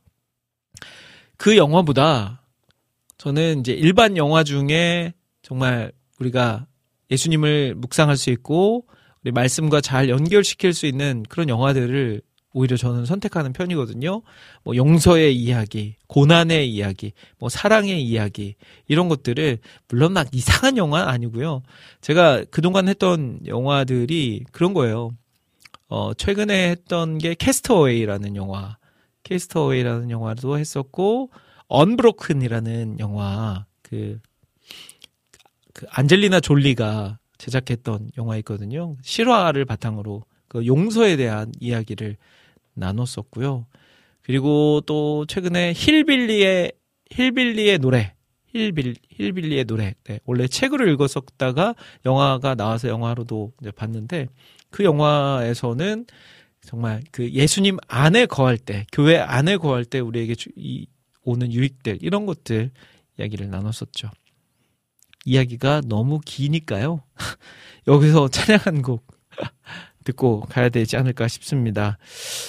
그 영화보다 저는 이제 일반 영화 중에 정말 우리가 예수님을 묵상할 수 있고 우리 말씀과 잘 연결시킬 수 있는 그런 영화들을 오히려 저는 선택하는 편이거든요. 뭐 용서의 이야기, 고난의 이야기, 뭐 사랑의 이야기 이런 것들을 물론 막 이상한 영화 아니고요. 제가 그동안 했던 영화들이 그런 거예요. 최근에 했던 게 캐스터웨이라는 영화. 캐스터웨이라는 영화도 했었고 언브로큰이라는 영화 그 안젤리나 졸리가 제작했던 영화 있거든요. 실화를 바탕으로 그 용서에 대한 이야기를 나눴었고요. 그리고 또 최근에 힐빌리의 노래. 힐빌리의 노래. 네, 원래 책으로 읽었었다가 영화가 나와서 영화로도 이제 봤는데 그 영화에서는 정말 그 예수님 안에 거할 때, 교회 안에 거할 때 우리에게 오는 유익들 이런 것들 이야기를 나눴었죠. 이야기가 너무 기니까요. 여기서 찬양 한 곡 듣고 가야 되지 않을까 싶습니다.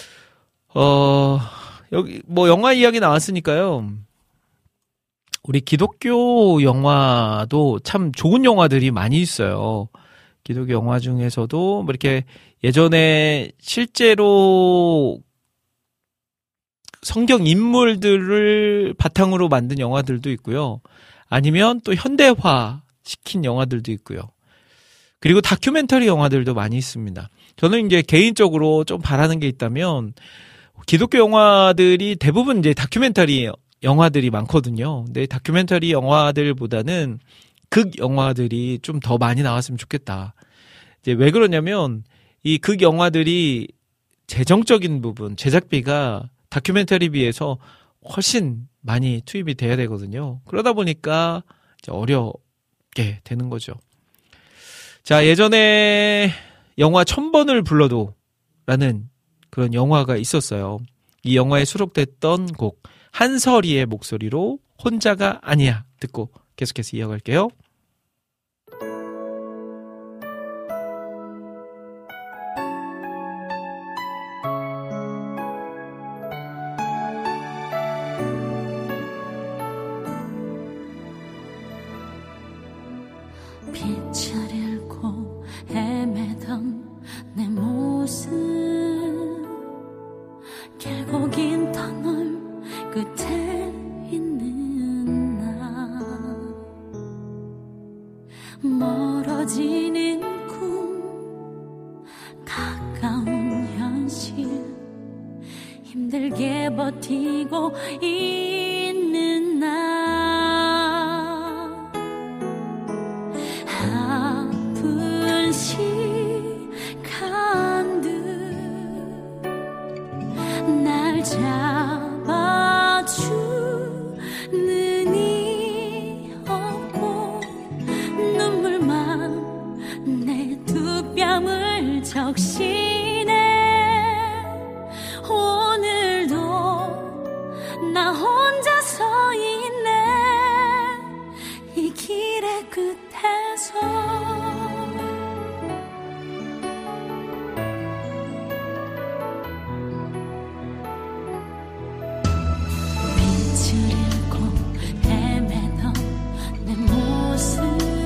여기 뭐 영화 이야기 나왔으니까요. 우리 기독교 영화도 참 좋은 영화들이 많이 있어요. 기독교 영화 중에서도 뭐 이렇게 예전에 실제로 성경 인물들을 바탕으로 만든 영화들도 있고요. 아니면 또 현대화 시킨 영화들도 있고요. 그리고 다큐멘터리 영화들도 많이 있습니다. 저는 이제 개인적으로 좀 바라는 게 있다면 기독교 영화들이 대부분 이제 다큐멘터리 영화들이 많거든요. 근데 다큐멘터리 영화들보다는 극 영화들이 좀 더 많이 나왔으면 좋겠다. 이제 왜 그러냐면 이 극 영화들이 재정적인 부분, 제작비가 다큐멘터리에 비해서 훨씬 많이 투입이 돼야 되거든요. 그러다 보니까 이제 어렵게 되는 거죠. 자, 예전에 영화 1000번을 불러도 라는 그런 영화가 있었어요. 이 영화에 수록됐던 곡 한설이의 목소리로 혼자가 아니야 듣고 계속해서 이어갈게요. 빛을 잃고 헤매던 내 모습 길고 긴 터널 끝에 있는 나 멀어지는 꿈 가까운 현실 힘들게 버티고 있는 나 아픈 시간들 날 잡아주는 이 없고 눈물만 내 두 뺨을 적시네 오늘도 나 혼자 서 있네 이 길의 끝에서 빛을 잃고 헤매던 내 모습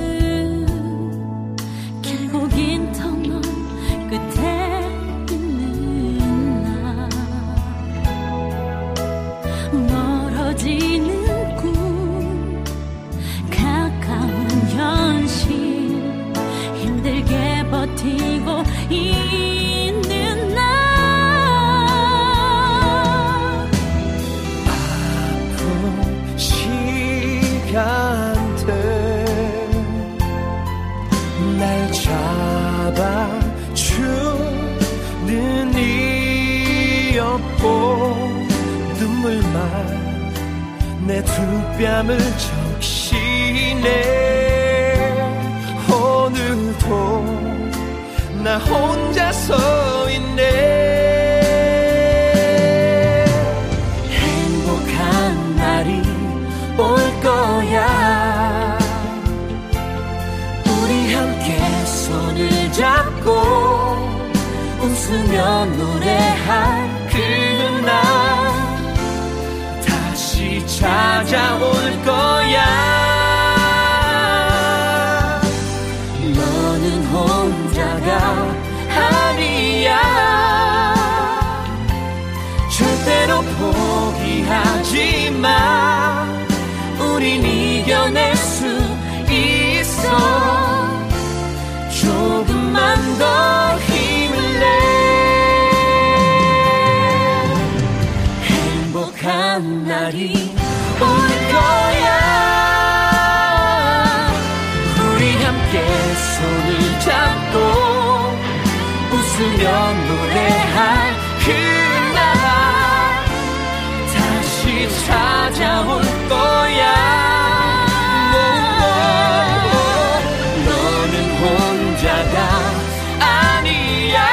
길고 긴 터널 끝에 있는 나 멀어지는 꿈 가까운 현실 힘들게 버티고 있는 나 아픈 시간들 날 잡아주는 이 없고 눈물만 내 두 뺨을 적시네 오늘도 나 혼자 서 있네 행복한 날이 올 거야 우리 함께 손을 잡고 웃으며 노래할 그날 다시 찾아올 거야 너는 혼자가 아니야 절대로 포기하지 마 우린 이겨낼 수 있어 조금만 더 힘을 내 행복한 날이 올 거야 우리 함께 손을 잡고 웃으며 노래할 그날 다시 찾아올 거야 너는 혼자가 아니야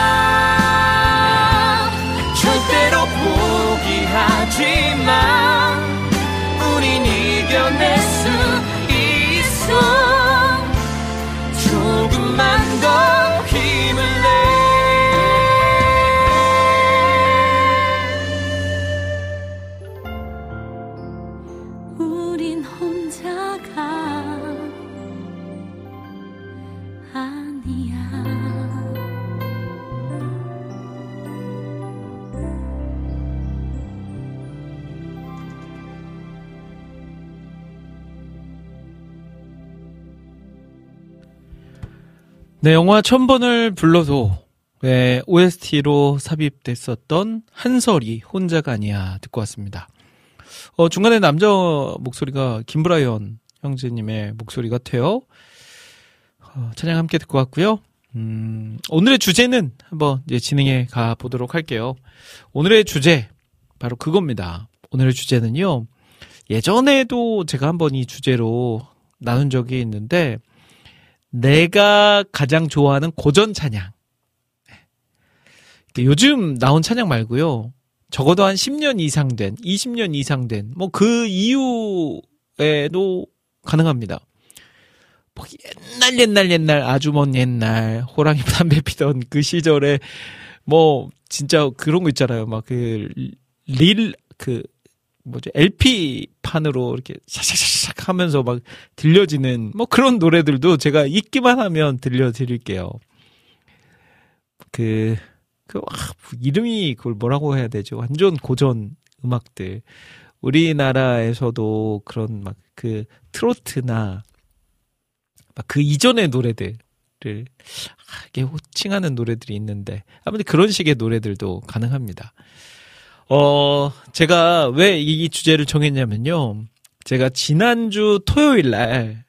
절대로 포기하지 마 우린 이겨낼 수 있어 조금만 더 힘을 내 우린 혼자가 아니야 네, 영화 1000번을 불러도 OST로 삽입됐었던 한설이 혼자가 아니야 듣고 왔습니다. 중간에 남자 목소리가 김브라이언 형제님의 목소리 같아요. 찬양 함께 듣고 왔고요. 오늘의 주제는 한번 이제 진행해 가 보도록 할게요. 오늘의 주제 바로 그겁니다. 오늘의 주제는요. 예전에도 제가 한번 이 주제로 나눈 적이 있는데 내가 가장 좋아하는 고전 찬양. 요즘 나온 찬양 말고요. 적어도 한 10년 이상 된, 20년 이상 된, 뭐 그 이후에도 가능합니다. 뭐 옛날 아주 먼 옛날 호랑이 담배 피던 그 시절에 뭐 진짜 그런 거 있잖아요. 막 LP 판으로 이렇게 샤샤샤샥 하면서 막 들려지는 뭐 그런 노래들도 제가 읽기만 하면 들려드릴게요. 이름이 그걸 뭐라고 해야 되죠? 완전 고전 음악들. 우리나라에서도 그런 막 그 트로트나 막 그 이전의 노래들을 이게 호칭하는 노래들이 있는데 아무튼 그런 식의 노래들도 가능합니다. 제가 왜 이 주제를 정했냐면요. 제가 지난주 토요일 날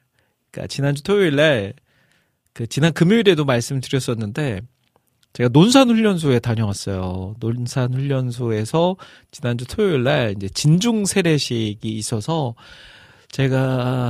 지난 금요일에도 말씀드렸었는데 제가 논산훈련소에 다녀왔어요. 논산훈련소에서 지난주 토요일 날 이제 진중 세례식이 있어서 제가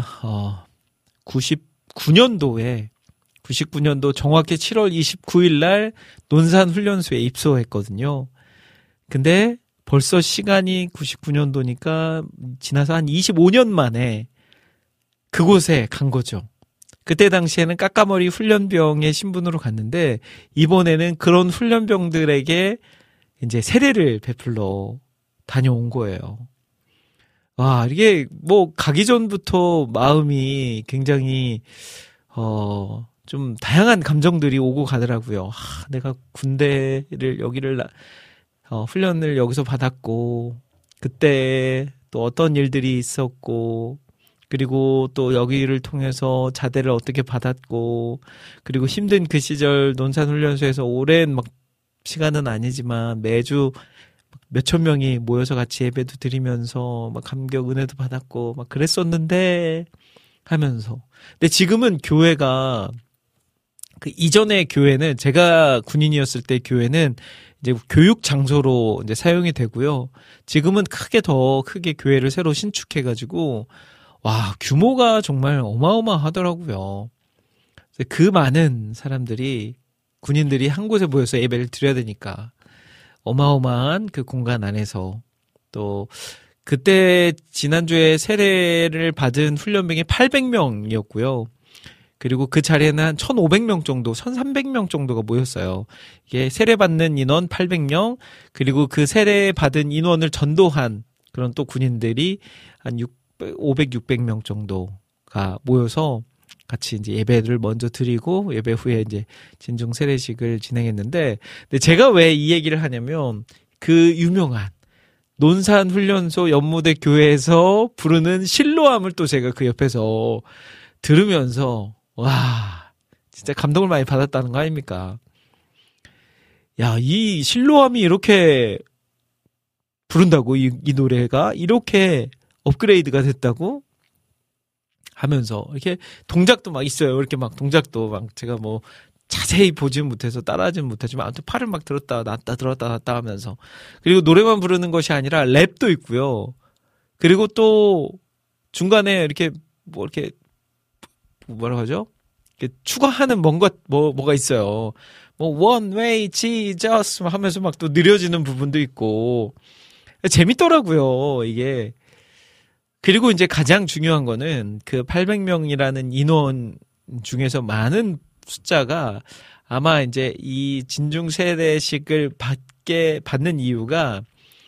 99년도 정확히 7월 29일 날 논산훈련소에 입소했거든요. 근데 벌써 시간이 99년도니까 지나서 한 25년 만에 그곳에 간 거죠. 그때 당시에는 까까머리 훈련병의 신분으로 갔는데 이번에는 그런 훈련병들에게 이제 세례를 베풀러 다녀온 거예요. 와, 이게 뭐 가기 전부터 마음이 굉장히 좀 다양한 감정들이 오고 가더라고요. 내가 군대를 훈련을 여기서 받았고 그때 또 어떤 일들이 있었고 그리고 또 여기를 통해서 자대를 어떻게 받았고 그리고 힘든 그 시절 논산훈련소에서 오랜 막 시간은 아니지만 매주 몇천 명이 모여서 같이 예배도 드리면서 막 감격 은혜도 받았고 막 그랬었는데 하면서 근데 지금은 교회가 그 이전의 교회는 제가 군인이었을 때 교회는 이제 교육 장소로 이제 사용이 되고요. 지금은 더 크게 교회를 새로 신축해가지고 와 규모가 정말 어마어마하더라고요. 그 많은 사람들이 군인들이 한 곳에 모여서 예배를 드려야 되니까 어마어마한 그 공간 안에서 또 그때 지난주에 세례를 받은 훈련병이 800명이었고요. 그리고 그 자리에는 한 1,500명 정도, 1,300명 정도가 모였어요. 이게 세례받는 인원 800명, 그리고 그 세례받은 인원을 전도한 그런 또 군인들이 한 500, 600명 정도가 모여서 같이 이제 예배를 먼저 드리고 예배 후에 이제 진중 세례식을 진행했는데, 근데 제가 왜 이 얘기를 하냐면 그 유명한 논산 훈련소 연무대 교회에서 부르는 실로암을 또 제가 그 옆에서 들으면서 와 진짜 감동을 많이 받았다는 거 아닙니까? 야, 이 실로암이 이렇게 부른다고 이 노래가 이렇게 업그레이드가 됐다고 하면서 이렇게 동작도 막 있어요. 이렇게 막 동작도 막 제가 뭐 자세히 보지는 못해서 따라하지는 못하지만 아무튼 팔을 막 들었다 놨다 하면서 그리고 노래만 부르는 것이 아니라 랩도 있고요. 그리고 또 중간에 이렇게 뭐 이렇게 뭐라고 하죠? 이렇게 추가하는 뭐가 있어요. 뭐 one way Jesus 하면서 막 또 느려지는 부분도 있고 재밌더라고요 이게. 그리고 이제 가장 중요한 거는 그 800명이라는 인원 중에서 많은 숫자가 아마 이제 이 진중 세례식을 받는 이유가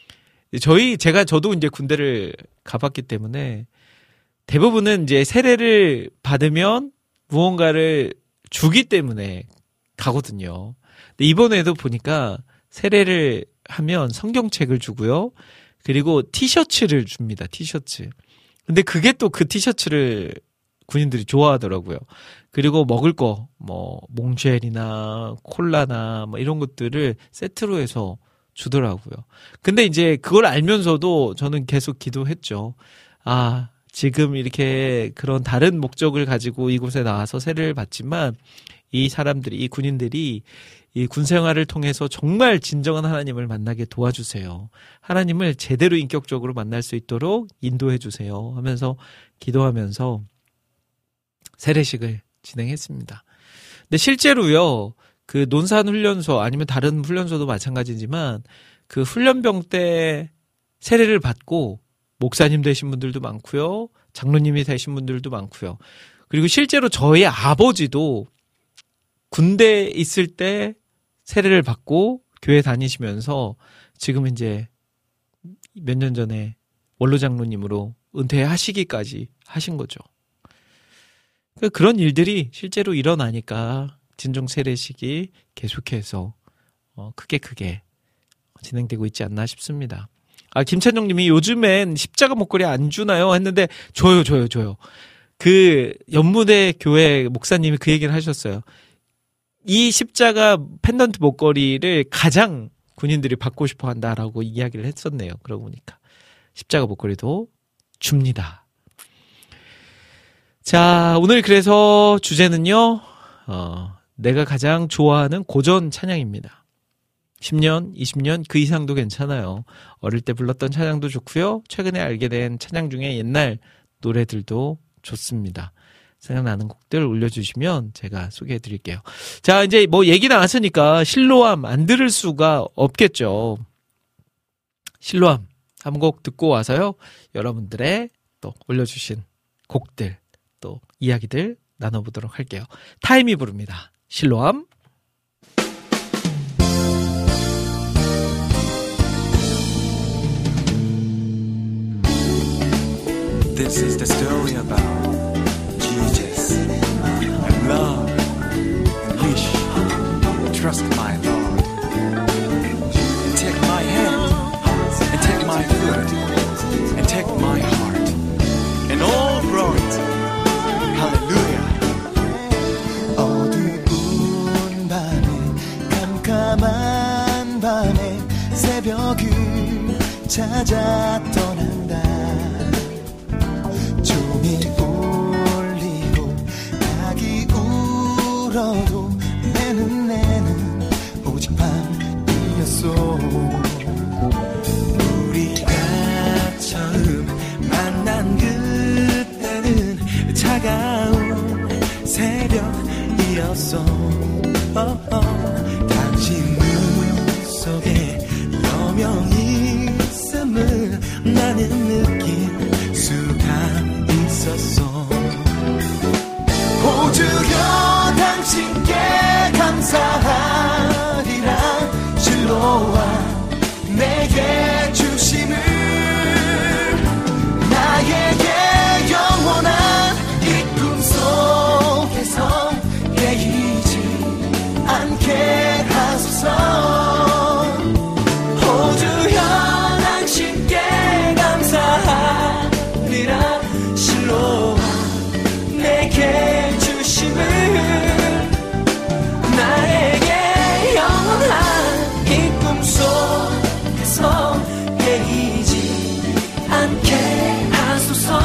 저도 이제 군대를 가봤기 때문에 대부분은 이제 세례를 받으면 무언가를 주기 때문에 가거든요. 근데 이번에도 보니까 세례를 하면 성경책을 주고요. 그리고 티셔츠를 줍니다. 티셔츠. 근데 그게 또 그 티셔츠를 군인들이 좋아하더라고요. 그리고 먹을 거, 뭐 몽쉘이나 콜라나 뭐 이런 것들을 세트로 해서 주더라고요. 근데 이제 그걸 알면서도 저는 계속 기도했죠. 아, 지금 이렇게 그런 다른 목적을 가지고 이곳에 나와서 세례를 받지만 이 군인들이 이 군생활을 통해서 정말 진정한 하나님을 만나게 도와주세요. 하나님을 제대로 인격적으로 만날 수 있도록 인도해 주세요 하면서 기도하면서 세례식을 진행했습니다. 근데 실제로요, 그 논산 훈련소 아니면 다른 훈련소도 마찬가지지만 그 훈련병 때 세례를 받고 목사님 되신 분들도 많고요. 장로님이 되신 분들도 많고요. 그리고 실제로 저희 아버지도 군대에 있을 때 세례를 받고 교회 다니시면서 지금 이제 몇 년 전에 원로 장로님으로 은퇴하시기까지 하신 거죠. 그런 일들이 실제로 일어나니까 진정 세례식이 계속해서 크게 진행되고 있지 않나 싶습니다. 김찬용 님이 요즘엔 십자가 목걸이 안 주나요? 했는데 줘요. 그 연무대 교회 목사님이 그 얘기를 하셨어요. 이 십자가 펜던트 목걸이를 가장 군인들이 받고 싶어 한다라고 이야기를 했었네요. 그러고 보니까 십자가 목걸이도 줍니다. 자, 오늘 그래서 주제는요. 내가 가장 좋아하는 고전 찬양입니다. 10년, 20년 그 이상도 괜찮아요. 어릴 때 불렀던 찬양도 좋고요. 최근에 알게 된 찬양 중에 옛날 노래들도 좋습니다. 생각나는 곡들 올려주시면 제가 소개해드릴게요. 자, 이제 뭐 얘기 나왔으니까 실로암 안 들을 수가 없겠죠. 실로암 한 곡 듣고 와서요. 여러분들의 또 올려주신 곡들 또 이야기들 나눠보도록 할게요. 타임이 부릅니다. 실로암. This is the story about Jesus and love and wish. Trust my Lord. Take my hand and take my foot and take my heart and all brought. Hallelujah. 어두운 밤에 깜깜한 밤에 새벽을 찾아 떠난다. 종이 울리고 닭이 울어도 내 눈에는 오직 밤이었어. 우리가 처음 만난 그때는 차가운 새벽이었어. 당신 눈 속에 여명이 있음을 나는 느낀 수가 있었어. 호주여 당신께 감사하리라. 실로와 내게 주심을 나에게 영원한 이 꿈속에서 깨이지 않게 하소서. 호주여 당신께 감사하리라. 실로와 내게 주심을 나에게 영원한 이 꿈속에서 깨이지 않게 하소서.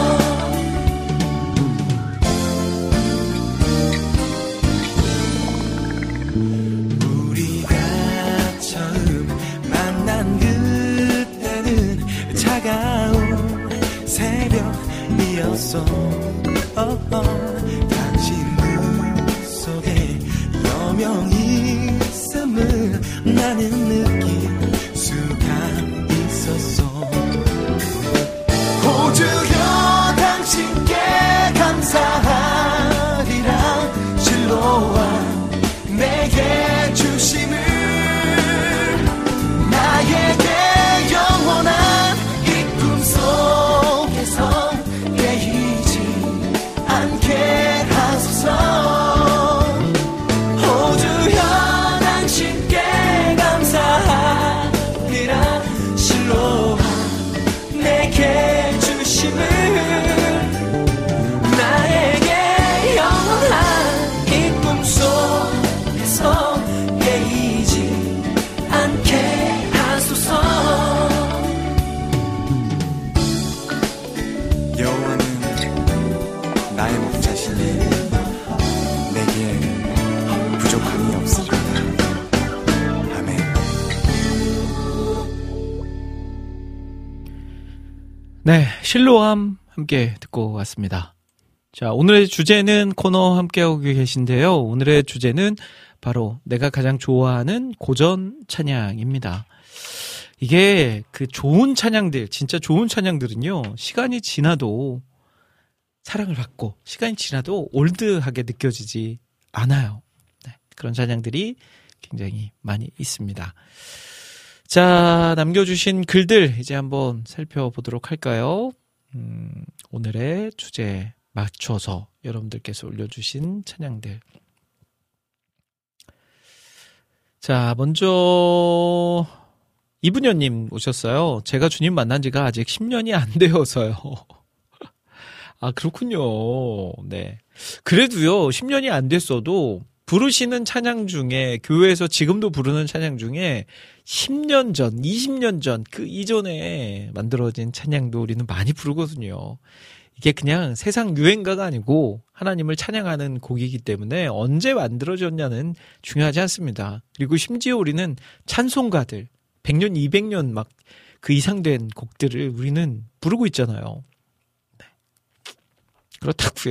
우리가 처음 만난 그때는 차가운 새벽이었어. 당신 눈 속에 여명이 있음을 나는 느낀 수가 있었어. 호주여 당신께 감사하리라. 실로와 내게 주심을 나에게 영원한 이 꿈속에서 깨이지 않게 하소서. 호주여 당신께 감사하리라. 실로와 내게 주심을 나에게 영원한 이 꿈속에서 깨이지 않게 하소서. 여호와는 나의 목자시니 내게 부족함이 없습니다. 아멘. 네, 실로암 함께 듣고 왔습니다. 자, 오늘의 주제는 코너 함께하고 계신데요. 오늘의 주제는 바로 내가 가장 좋아하는 고전 찬양입니다. 이게 그 좋은 찬양들, 진짜 좋은 찬양들은요, 시간이 지나도 사랑을 받고, 시간이 지나도 올드하게 느껴지지 않아요. 네, 그런 찬양들이 굉장히 많이 있습니다. 자, 남겨주신 글들 이제 한번 살펴보도록 할까요? 오늘의 주제에 맞춰서 여러분들께서 올려주신 찬양들. 자, 먼저 이분여님 오셨어요. 제가 주님 만난 지가 아직 10년이 안 되어서요. 아, 그렇군요. 네. 그래도요, 10년이 안 됐어도 부르시는 찬양 중에, 교회에서 지금도 부르는 찬양 중에 10년 전, 20년 전, 그 이전에 만들어진 찬양도 우리는 많이 부르거든요. 이게 그냥 세상 유행가가 아니고 하나님을 찬양하는 곡이기 때문에 언제 만들어졌냐는 중요하지 않습니다. 그리고 심지어 우리는 찬송가들, 100년, 200년 막 그 이상 된 곡들을 우리는 부르고 있잖아요. 네. 그렇다고요.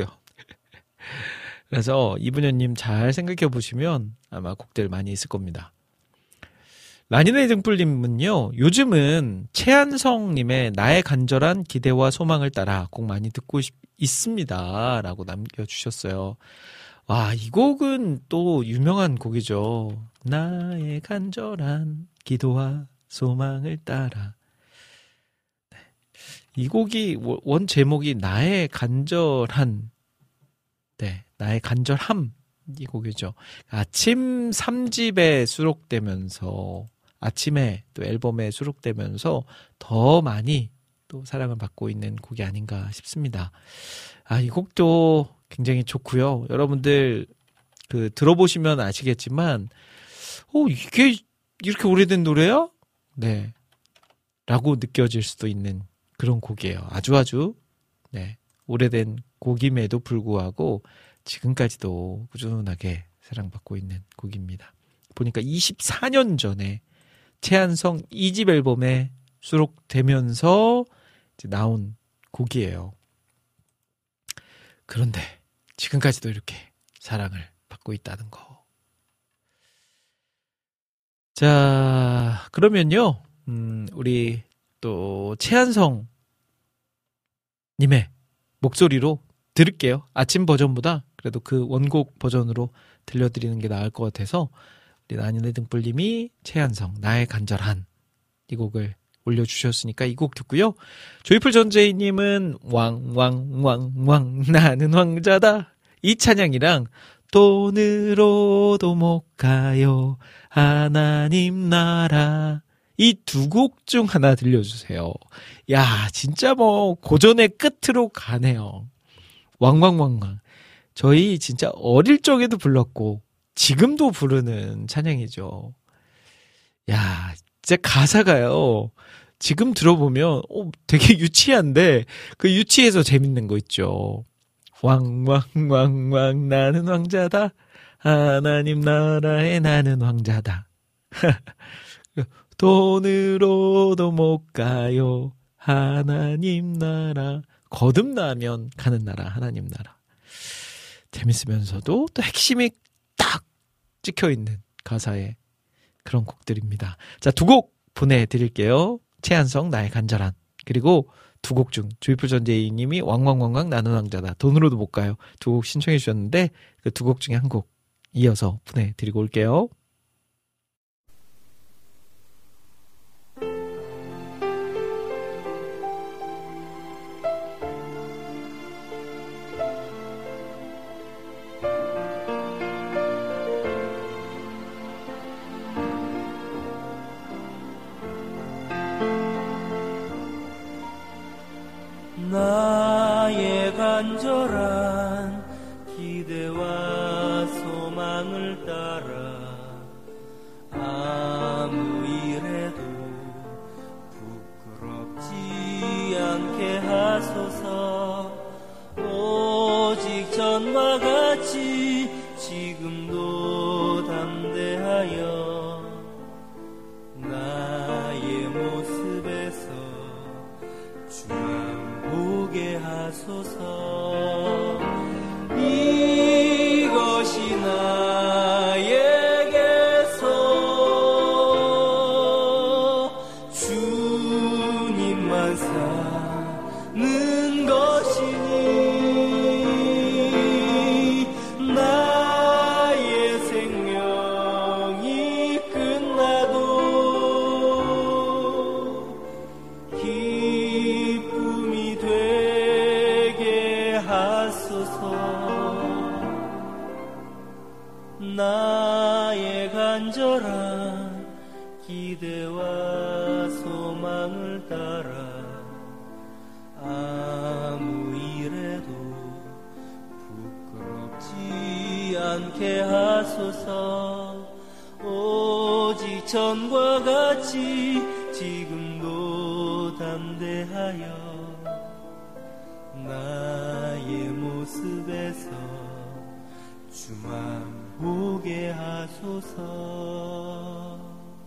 그래서 이분여님 잘 생각해 보시면 아마 곡들 많이 있을 겁니다. 라니네 등불님은요, 요즘은 최한성님의 나의 간절한 기대와 소망을 따라 곡 많이 듣고 있습니다. 라고 남겨주셨어요. 와, 이 곡은 또 유명한 곡이죠. 나의 간절한 기도와 소망을 따라. 네. 이 곡이 원 제목이 나의 간절한, 네, 나의 간절함, 이 곡이죠. 아침 3집에 수록되면서, 아침에 또 앨범에 수록되면서 더 많이 또 사랑을 받고 있는 곡이 아닌가 싶습니다. 아, 이 곡도 굉장히 좋고요. 여러분들 그 들어보시면 아시겠지만, 이게 이렇게 오래된 노래야? 네, 라고 느껴질 수도 있는 그런 곡이에요. 아주 네, 오래된 곡임에도 불구하고 지금까지도 꾸준하게 사랑받고 있는 곡입니다. 보니까 24년 전에 최한성 2집 앨범에 수록되면서 이제 나온 곡이에요. 그런데 지금까지도 이렇게 사랑을 받고 있다는 거. 자, 그러면요, 우리 또 최한성 님의 목소리로 들을게요. 아침 버전보다 그래도 그 원곡 버전으로 들려드리는 게 나을 것 같아서 우리 나니네 등불님이 최한성 나의 간절한 이 곡을 올려주셨으니까 이 곡 듣고요. 조이풀 전재희님은 왕 나는 왕자다 이 찬양이랑 돈으로도 못 가요 하나님 나라 이 두 곡 중 하나 들려주세요. 야, 진짜 뭐 고전의 끝으로 가네요. 왕. 저희 진짜 어릴 적에도 불렀고 지금도 부르는 찬양이죠. 야, 진짜 가사가요. 지금 들어보면 되게 유치한데 그 유치해서 재밌는 거 있죠. 왕 나는 왕자다. 하나님 나라에 나는 왕자다. 돈으로도 못 가요. 하나님 나라. 거듭나면 가는 나라 하나님 나라. 재밌으면서도 또 핵심이 딱 찍혀있는 가사의 그런 곡들입니다. 자, 두 곡 보내드릴게요. 최한성 나의 간절한, 그리고 두 곡 중 조이풀 전재희님이 왕 나는 왕자다 돈으로도 못 가요 두 곡 신청해 주셨는데 그 두 곡 중에 한 곡 이어서 보내드리고 올게요. 나의 간절한 기대와 소망을 따라 아무 일에도 부끄럽지 않게 하소서. 오직 전과 같이 지금도 담대하여 나의 모습에서 주만 보게 하소서. 이것이 나에게서 주님만 사는 것이니 나의 생명이 끝나도 기쁨이 되게 하소서. 나의 간절한 기대와 소망을 따라 아무 일에도 부끄럽지 않게 하소서. 오직 전과 같이 지금도 담대하여 나의 모습에서 주만 보게 하소서.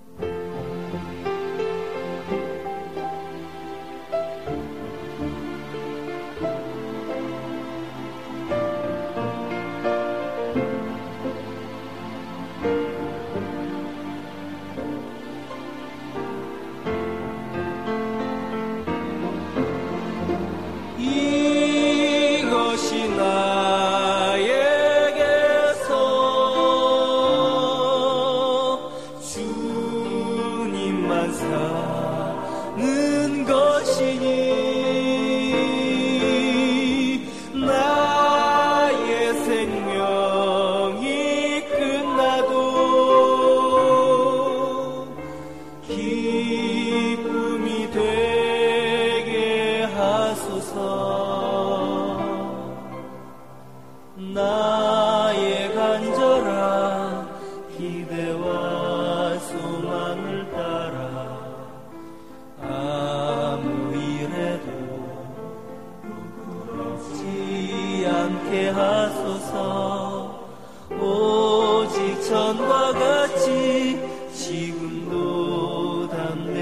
이것이 나에게서 주님만 사는 것이니 나의 생명이 끝나도 기쁨이 되게 하소서. 나의 간절한 기대와 소망을 따라 아무 일에도 부끄럽지 않게 하소서. 오직 전과 같이 지금도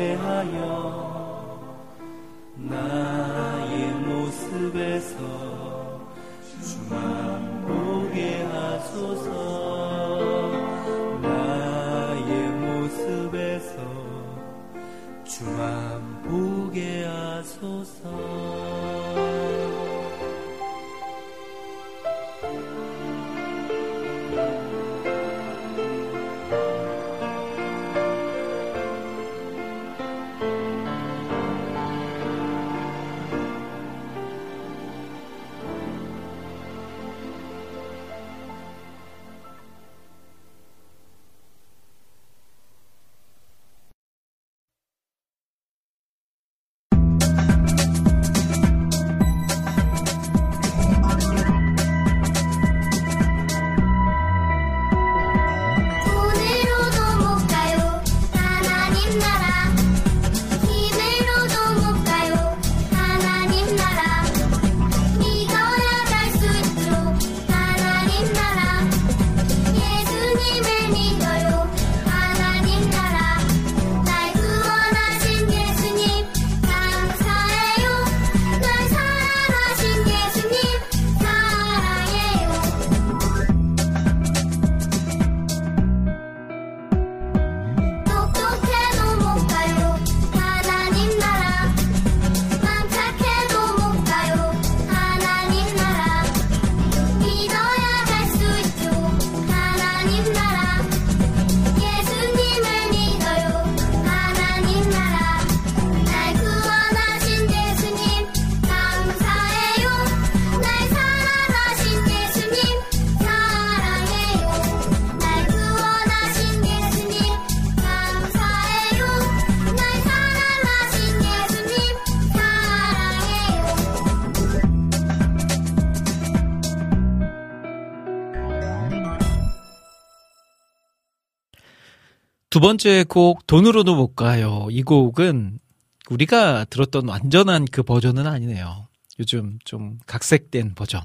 담대하여 나의 모습에서 주만 보게 하소서. 나의 모습에서 주만 보게 하소서. 두 번째 곡 돈으로도 못 가요. 이 곡은 우리가 들었던 완전한 그 버전은 아니네요. 요즘 좀 각색된 버전으로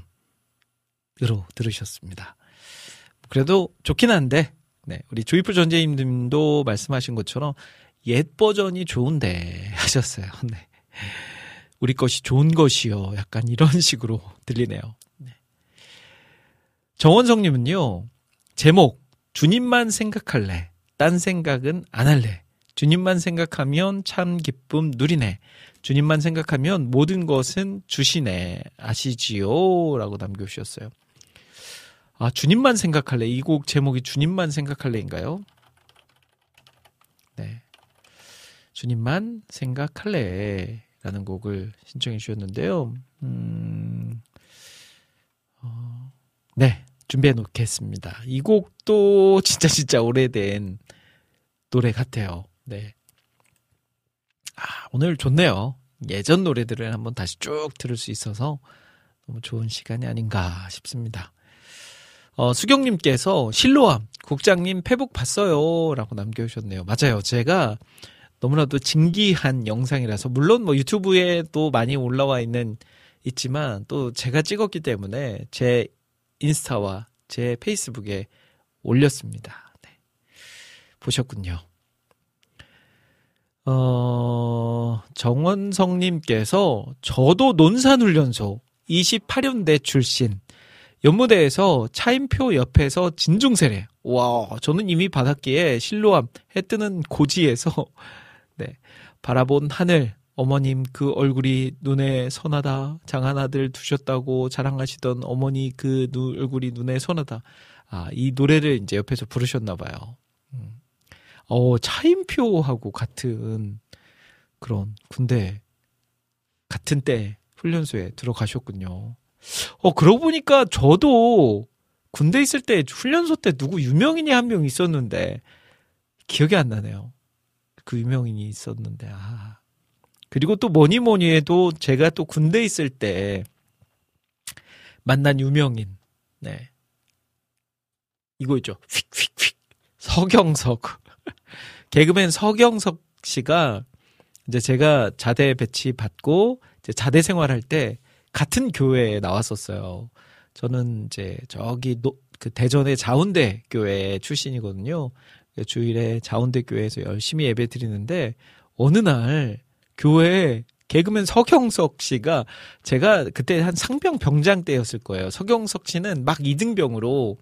들으셨습니다. 그래도 좋긴 한데 네, 우리 조이풀 전재임님도 말씀하신 것처럼 옛 버전이 좋은데 하셨어요. 네. 우리 것이 좋은 것이요. 약간 이런 식으로 들리네요. 네. 정원성님은요. 제목 주님만 생각할래. 딴 생각은 안 할래. 주님만 생각하면 참 기쁨 누리네. 주님만 생각하면 모든 것은 주시네. 아시지요? 라고 남겨주셨어요. 아, 주님만 생각할래. 이 곡 제목이 주님만 생각할래인가요? 네. 주님만 생각할래. 라는 곡을 신청해 주셨는데요. 네. 준비해 놓겠습니다. 이 곡도 진짜 오래된 노래 같아요. 네. 아, 오늘 좋네요. 예전 노래들을 한번 다시 쭉 들을 수 있어서 너무 좋은 시간이 아닌가 싶습니다. 수경님께서 실로암 국장님 페북 봤어요 라고 남겨주셨네요. 맞아요. 제가 너무나도 진기한 영상이라서 물론 뭐 유튜브에도 많이 올라와 있지만 또 제가 찍었기 때문에 제 인스타와 제 페이스북에 올렸습니다. 네. 보셨군요. 정원성님께서 저도 논산훈련소 28연대 출신 연무대에서 차임표 옆에서 진중세례. 와, 저는 이미 받았기에 실로암 해 뜨는 고지에서 네, 바라본 하늘 어머님 그 얼굴이 눈에 선하다. 장한아들 두셨다고 자랑하시던 어머니 그 얼굴이 눈에 선하다. 아, 이 노래를 이제 옆에서 부르셨나 봐요. 차임표하고 같은 그런 군대 같은 때 훈련소에 들어가셨군요. 그러고 보니까 저도 군대 있을 때 훈련소 때 누구 유명인이 한 명 있었는데 기억이 안 나네요. 그 유명인이 있었는데 그리고 또 뭐니 해도 제가 또 군대 있을 때 만난 유명인 네 이거 있죠. 휙휙휙 서경석 개그맨 서경석 씨가 이제 제가 자대 배치 받고 이제 자대 생활할 때 같은 교회에 나왔었어요. 저는 이제 저기 그 대전의 자운대 교회 출신이거든요. 주일에 자운대 교회에서 열심히 예배 드리는데 어느 날 교회에 개그맨 서경석 씨가 제가 그때 한 상병 병장 때였을 거예요. 서경석 씨는 막 이등병으로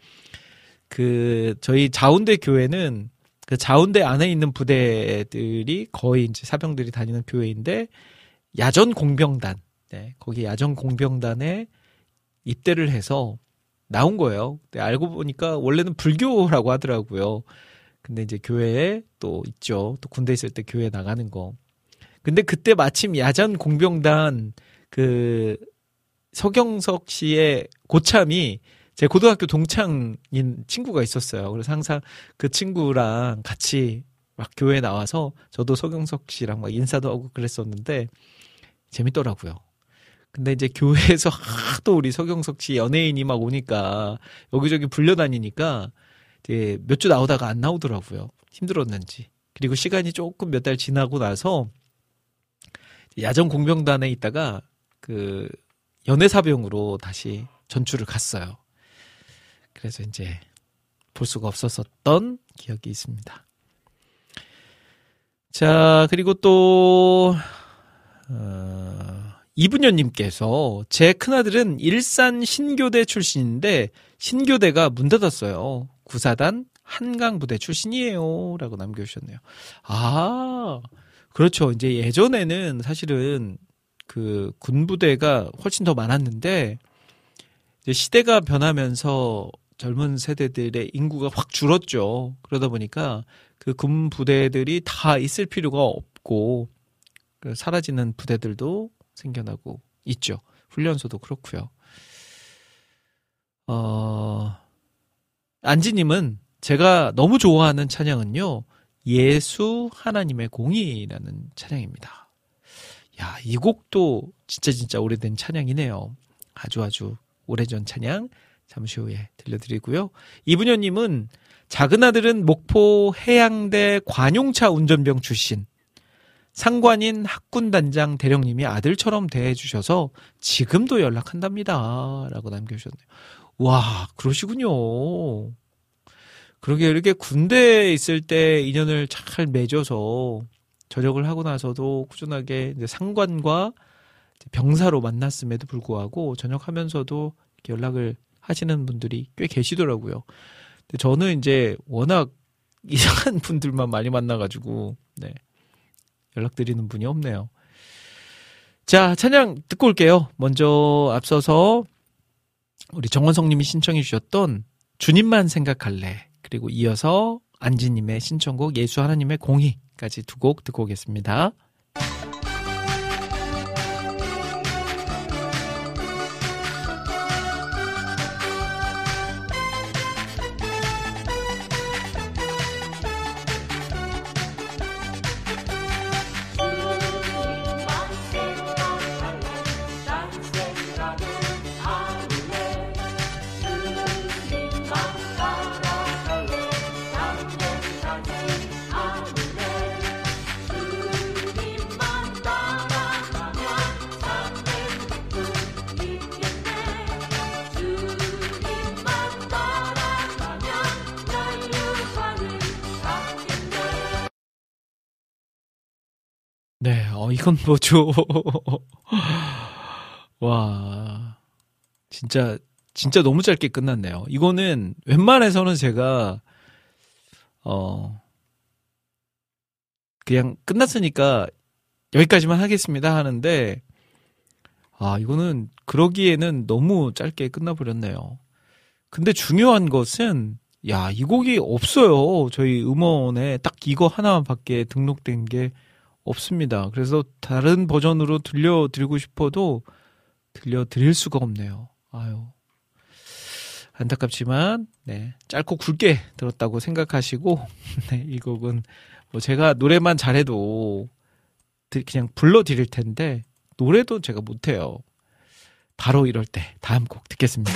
그 저희 자운대 교회는 그 자운대 안에 있는 부대들이 거의 이제 사병들이 다니는 교회인데 야전 공병단 네, 거기 야전 공병단에 입대를 해서 나온 거예요. 근데 알고 보니까 원래는 불교라고 하더라고요. 근데 이제 교회에 또 있죠. 또 군대 있을 때 교회 나가는 거. 근데 그때 마침 야전 공병단 그 서경석 씨의 고참이 제 고등학교 동창인 친구가 있었어요. 그래서 항상 그 친구랑 같이 막 교회에 나와서 저도 서경석 씨랑 막 인사도 하고 그랬었는데 재밌더라고요. 근데 이제 교회에서 하도 우리 서경석 씨 연예인이 막 오니까 여기저기 불려다니니까 이제 몇 주 나오다가 안 나오더라고요. 힘들었는지. 그리고 시간이 조금 몇 달 지나고 나서 야전 공병단에 있다가 그 연애사병으로 다시 전출을 갔어요. 그래서 이제 볼 수가 없었던 기억이 있습니다. 자, 그리고 또 이분녀님께서 제 큰아들은 일산 신교대 출신인데 신교대가 문 닫았어요. 구사단 한강부대 출신이에요. 라고 남겨주셨네요. 아, 그렇죠. 이제 예전에는 사실은 그 군부대가 훨씬 더 많았는데 이제 시대가 변하면서 젊은 세대들의 인구가 확 줄었죠. 그러다 보니까 그 군부대들이 다 있을 필요가 없고 사라지는 부대들도 생겨나고 있죠. 훈련소도 그렇고요. 안지님은 제가 너무 좋아하는 찬양은요. 예수 하나님의 공의라는 찬양입니다. 야, 이 곡도 진짜 오래된 찬양이네요. 아주 오래전 찬양 잠시 후에 들려드리고요. 이분녀님은 작은 아들은 목포 해양대 관용차 운전병 출신 상관인 학군단장 대령님이 아들처럼 대해주셔서 지금도 연락한답니다. 라고 남겨주셨네요. 와, 그러시군요. 그러게 이렇게 군대에 있을 때 인연을 잘 맺어서 전역을 하고 나서도 꾸준하게 이제 상관과 병사로 만났음에도 불구하고 전역하면서도 이렇게 연락을 하시는 분들이 꽤 계시더라고요. 근데 저는 이제 워낙 이상한 분들만 많이 만나가지고 네. 연락드리는 분이 없네요. 자, 찬양 듣고 올게요. 먼저 앞서서 우리 정원성 님이 신청해 주셨던 주님만 생각할래. 그리고 이어서 안지님의 신청곡 예수 하나님의 공의까지 두 곡 듣고 오겠습니다. 네, 이건 뭐죠? 와, 진짜 너무 짧게 끝났네요. 이거는 웬만해서는 제가, 그냥 끝났으니까 여기까지만 하겠습니다 하는데, 이거는 그러기에는 너무 짧게 끝나버렸네요. 근데 중요한 것은, 이 곡이 없어요. 저희 음원에 딱 이거 하나밖에 등록된 게 없습니다. 그래서 다른 버전으로 들려드리고 싶어도 들려드릴 수가 없네요. 아유, 안타깝지만 네, 짧고 굵게 들었다고 생각하시고 네, 이 곡은 뭐 제가 노래만 잘해도 그냥 불러드릴 텐데 노래도 제가 못해요. 바로 이럴 때 다음 곡 듣겠습니다.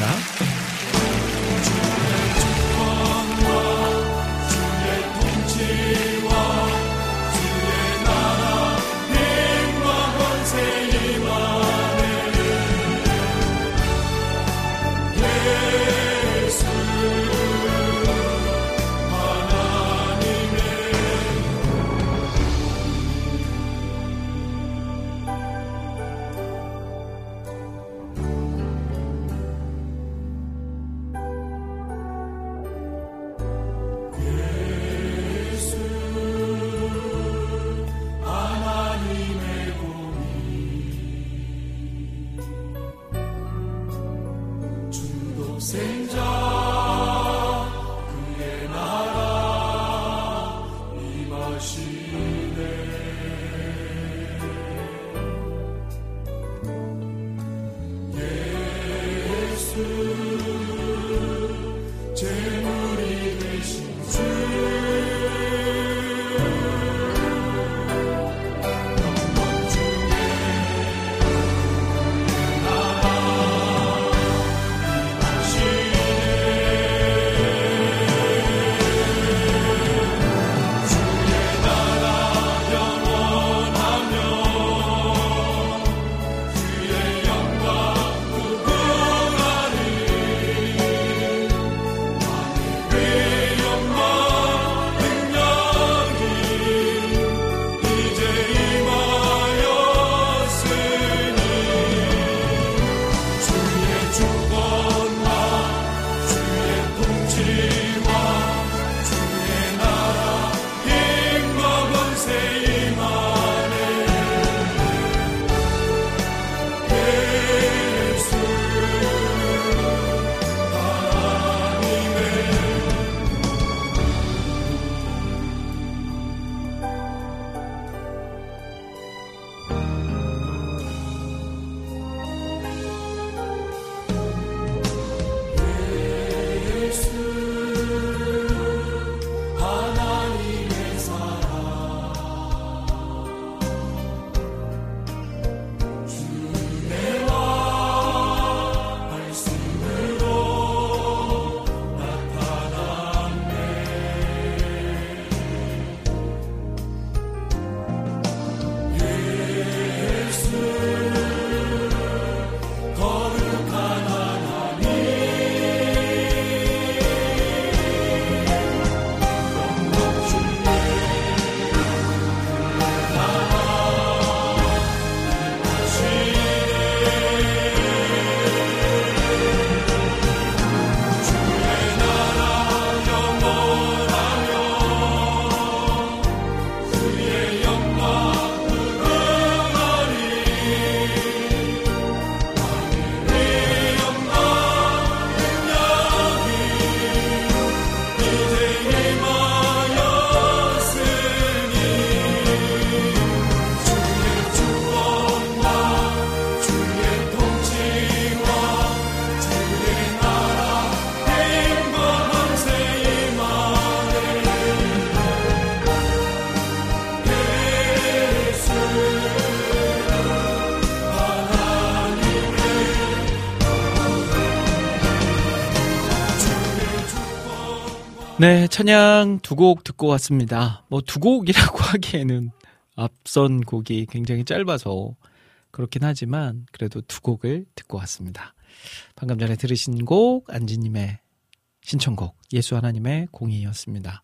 네, 찬양 두 곡 듣고 왔습니다. 뭐 두 곡이라고 하기에는 앞선 곡이 굉장히 짧아서 그렇긴 하지만 그래도 두 곡을 듣고 왔습니다. 방금 전에 들으신 곡 안지님의 신청곡 예수 하나님의 공의였습니다.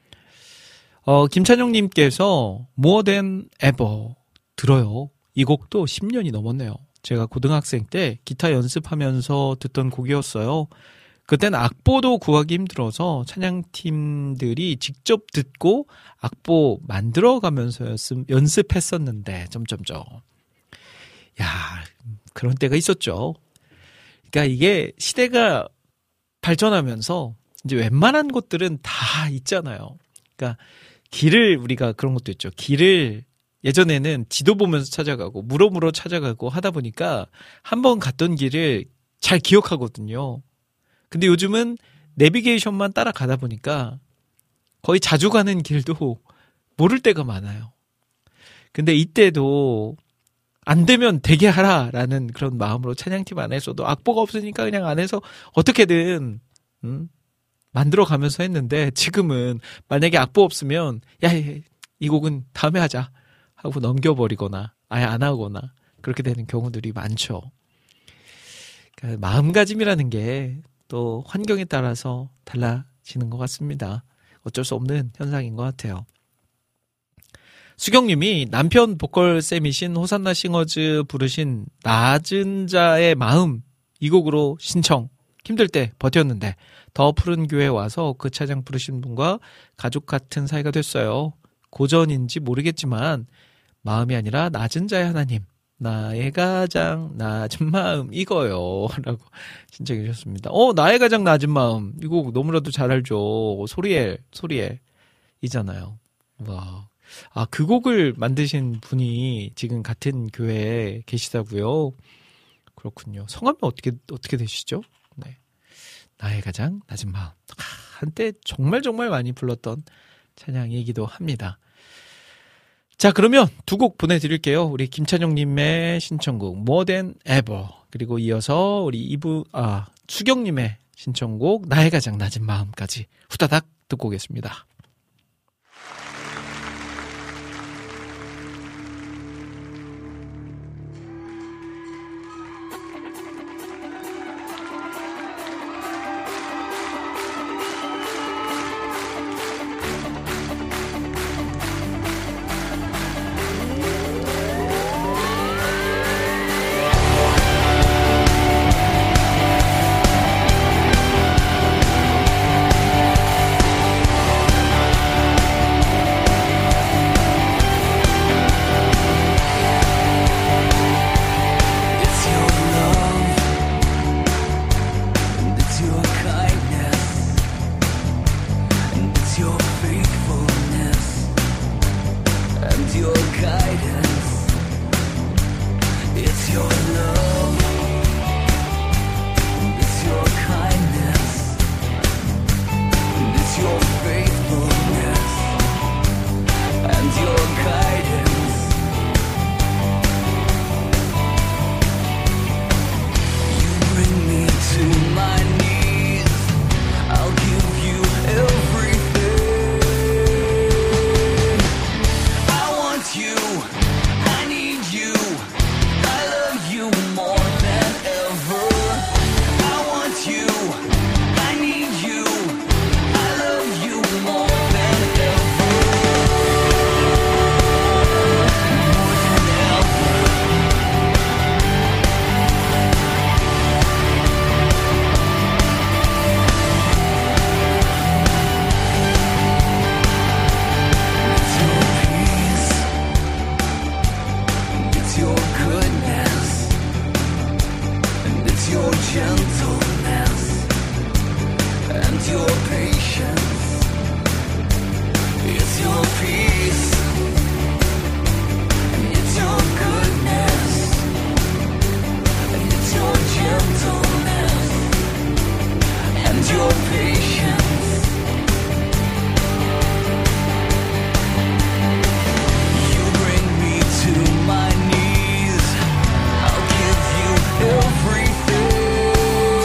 김찬용님께서 More Than Ever 들어요. 이 곡도 10년이 넘었네요. 제가 고등학생 때 기타 연습하면서 듣던 곡이었어요. 그땐 악보도 구하기 힘들어서 찬양팀들이 직접 듣고 악보 만들어가면서 연습했었는데 야, 그런 때가 있었죠. 그러니까 이게 시대가 발전하면서 이제 웬만한 것들은 다 있잖아요. 그러니까 길을 우리가 그런 것도 있죠. 길을 예전에는 지도 보면서 찾아가고 물어 찾아가고 하다 보니까 한번 갔던 길을 잘 기억하거든요. 근데 요즘은 내비게이션만 따라가다 보니까 거의 자주 가는 길도 모를 때가 많아요. 근데 이때도 안 되면 되게 하라라는 그런 마음으로 찬양팀 안에서도 악보가 없으니까 그냥 안에서 어떻게든 만들어가면서 했는데 지금은 만약에 악보 없으면 야, 이 곡은 다음에 하자 하고 넘겨버리거나 아예 안 하거나 그렇게 되는 경우들이 많죠. 그러니까 마음가짐이라는 게 또 환경에 따라서 달라지는 것 같습니다. 어쩔 수 없는 현상인 것 같아요. 수경님이 남편 보컬쌤이신 호산나 싱어즈 부르신 낮은 자의 마음 이 곡으로 신청. 힘들 때 버텼는데 더 푸른 교회 와서 그 찬양 부르신 분과 가족 같은 사이가 됐어요. 고전인지 모르겠지만 마음이 아니라 낮은 자의 하나님, 나의 가장 낮은 마음 이거요 라고 신청해 주셨습니다. 나의 가장 낮은 마음 이 곡 너무나도 잘 알죠. 소리엘 이잖아요. 와, 그 곡을 만드신 분이 지금 같은 교회에 계시다고요? 그렇군요. 성함이 어떻게 되시죠? 네, 나의 가장 낮은 마음. 한때 정말 많이 불렀던 찬양이기도 합니다. 자, 그러면 두 곡 보내드릴게요. 우리 김찬용님의 신청곡 More Than Ever, 그리고 이어서 우리 수경님의 신청곡 나의 가장 낮은 마음까지 후다닥 듣고 오겠습니다. Everything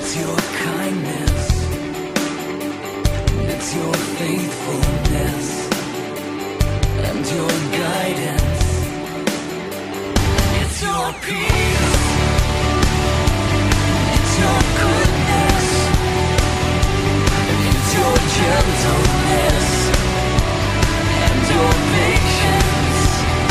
It's your kindness, it's your faithfulness, and your guidance. It's your peace, it's your goodness, it's your gentleness, and your patience.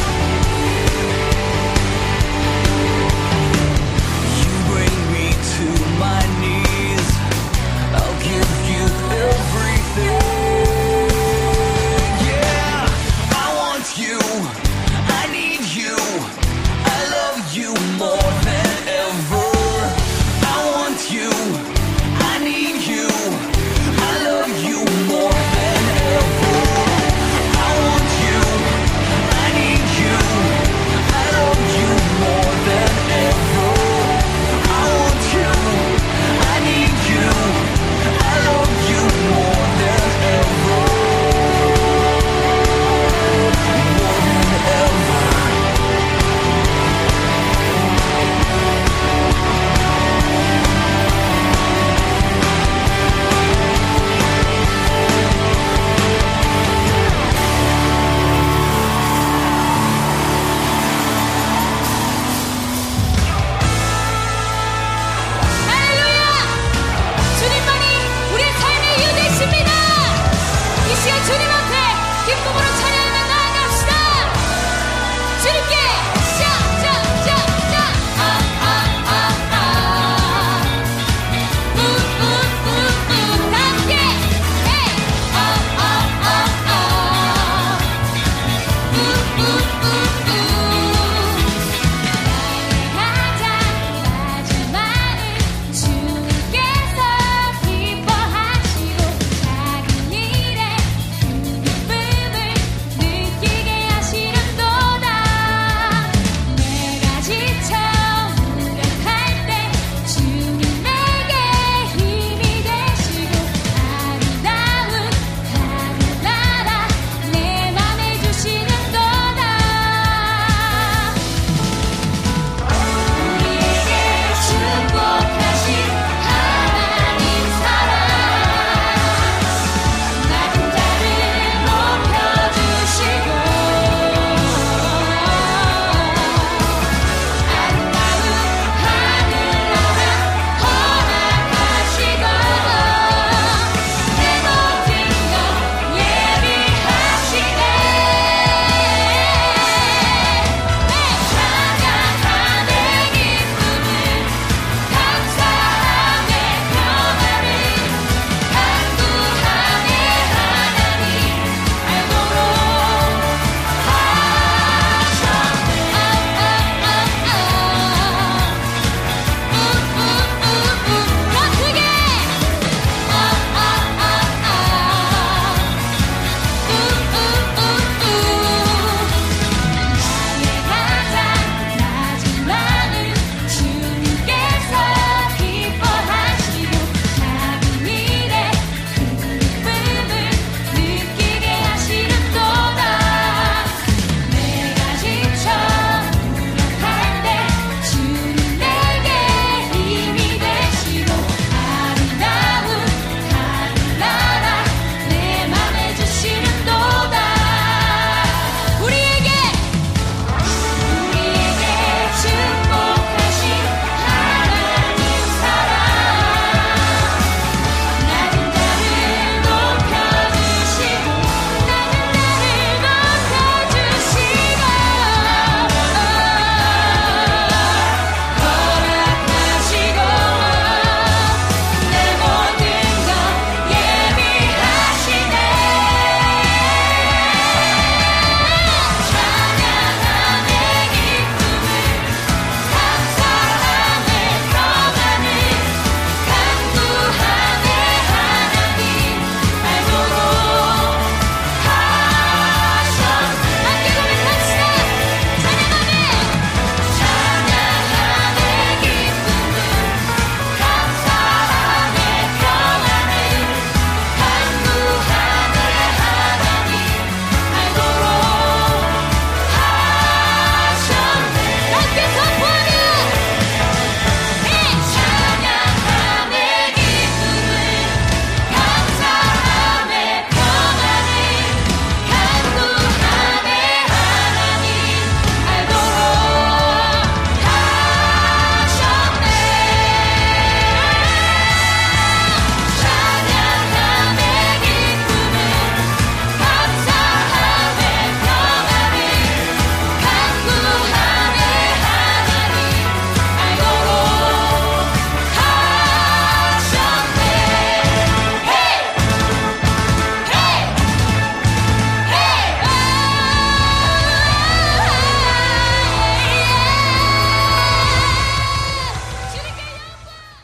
You bring me to my knees. I'll give you everything. Yeah, I want you, I need you, I love you more than ever. I want you,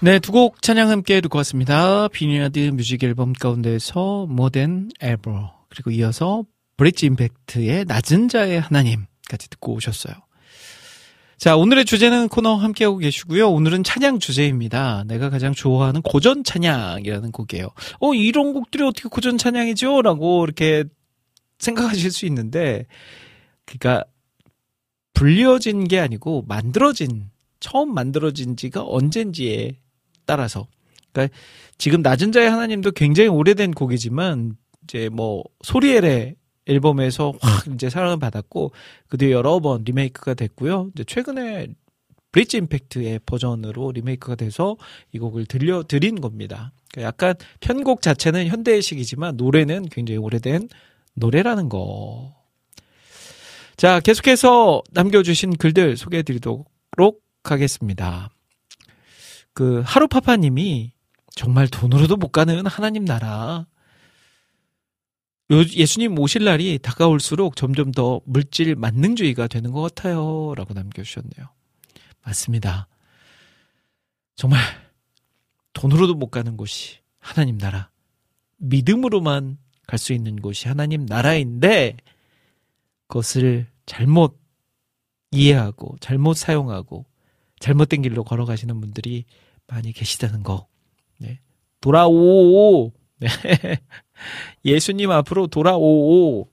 네, 두 곡 찬양 함께 듣고 왔습니다. 비니아드 뮤직 앨범 가운데서 More Than Ever, 그리고 이어서 브릿지 임팩트의 낮은 자의 하나님까지 듣고 오셨어요. 자, 오늘의 주제는 코너 함께하고 계시고요. 오늘은 찬양 주제입니다. 내가 가장 좋아하는 고전 찬양이라는 곡이에요. 이런 곡들이 어떻게 고전 찬양이죠? 라고 이렇게 생각하실 수 있는데, 그러니까 불려진 게 아니고 처음 만들어진 지가 언젠지에 따라서. 그러니까 지금 낮은 자의 하나님도 굉장히 오래된 곡이지만 이제 뭐 소리엘의 앨범에서 확 이제 사랑을 받았고 그 뒤에 여러 번 리메이크가 됐고요. 이제 최근에 브릿지 임팩트의 버전으로 리메이크가 돼서 이 곡을 들려드린 겁니다. 그러니까 약간 편곡 자체는 현대식이지만 노래는 굉장히 오래된 노래라는 거. 자, 계속해서 남겨주신 글들 소개해드리도록 하겠습니다. 그 하루파파님이 정말 돈으로도 못 가는 하나님 나라. 예수님 오실 날이 다가올수록 점점 더 물질 만능주의가 되는 것 같아요. 라고 남겨주셨네요. 맞습니다. 정말 돈으로도 못 가는 곳이 하나님 나라. 믿음으로만 갈 수 있는 곳이 하나님 나라인데 그것을 잘못 이해하고 잘못 사용하고 잘못된 길로 걸어가시는 분들이 많이 계시다는 거. 네. 돌아오. 네. 예수님 앞으로 돌아오.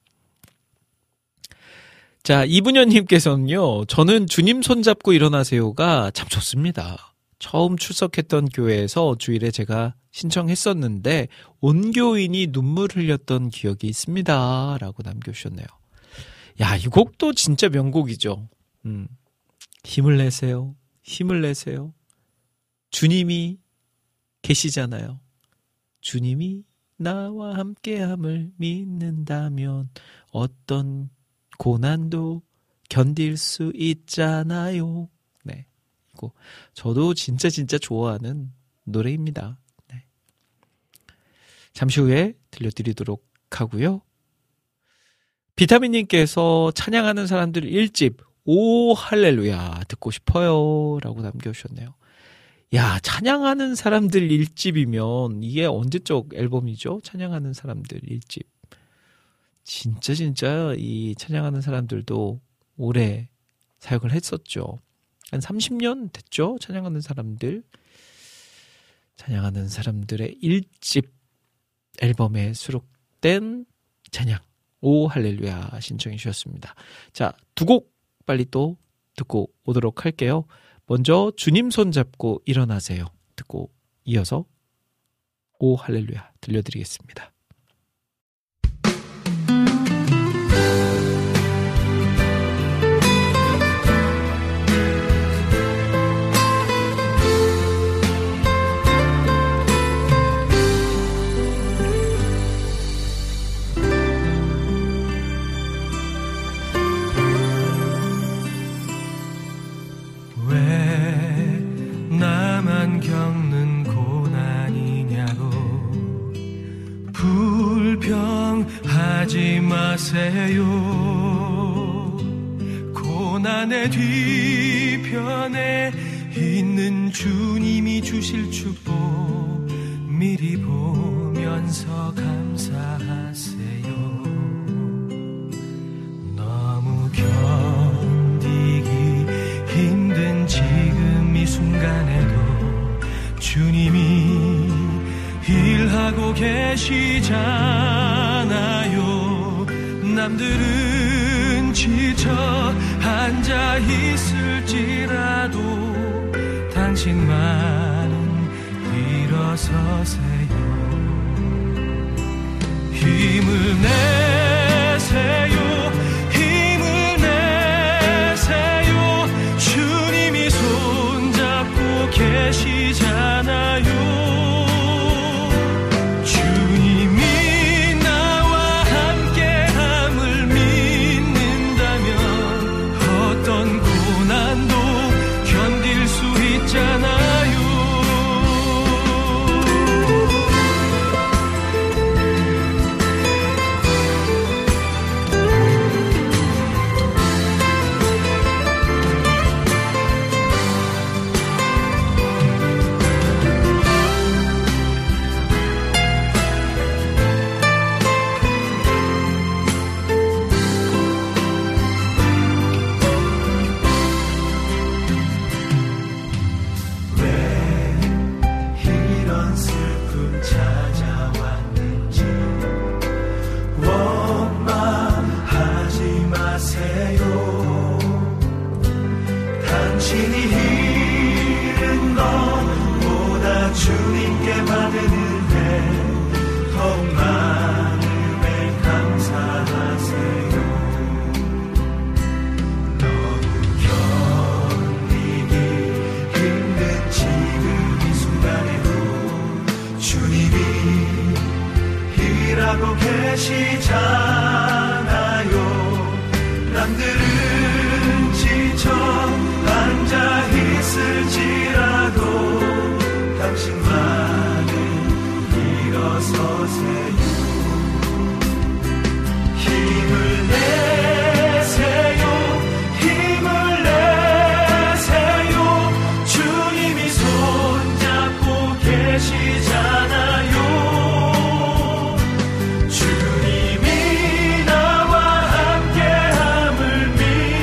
자, 이분현님께서는요, 저는 주님 손잡고 일어나세요가 참 좋습니다. 처음 출석했던 교회에서 주일에 제가 신청했었는데 온 교인이 눈물 흘렸던 기억이 있습니다. 라고 남겨주셨네요. 야, 이 곡도 진짜 명곡이죠. 힘을 내세요. 힘을 내세요. 주님이 계시잖아요. 주님이 나와 함께함을 믿는다면 어떤 고난도 견딜 수 있잖아요. 네, 이거 저도 진짜 좋아하는 노래입니다. 네. 잠시 후에 들려드리도록 하고요. 비타민님께서 찬양하는 사람들 1집 오 할렐루야 듣고 싶어요 라고 남겨주셨네요. 야, 찬양하는 사람들 1집이면 이게 언제적 앨범이죠? 찬양하는 사람들 1집. 진짜 이 찬양하는 사람들도 오래 사역을 했었죠. 한 30년 됐죠? 찬양하는 사람들. 찬양하는 사람들의 1집 앨범에 수록된 찬양 오 할렐루야 신청해 주셨습니다. 자, 두 곡 빨리 또 듣고 오도록 할게요. 먼저 주님 손잡고 일어나세요 듣고 이어서 오 할렐루야 들려드리겠습니다. 겪는 고난이냐고 불평하지 마세요. 고난의 뒤편에 있는 주님이 주실 축복 미리 보면서 감사하세요. 너무 견디기 힘든 지금 이 순간에도 주님이 일하고 계시잖아요. 남들은 지쳐 앉아 있을지라도 당신만은 일어서세요. 힘을 내세요. 힘을 내세요. 주님이 손잡고 계시잖아요. 주님이 나와 함께함을 믿는다면 어떤 고난도 견딜 수 있잖아요. 찾아왔는지 원망하지 마세요. 당신이 잃은 것보다 주님께 받은 은혜 더 많음에 감사하세요. 너무 견디기 힘든 지금 이 순간에도 주님이 일하고 계시잖아요. 남들은 지쳐 앉아 있을지라도 당신만은 일어서세요. 힘을 내세요. 힘을 내세요. 주님이 손잡고 계시잖아요. 주님이 나와 함께함을 믿으세요.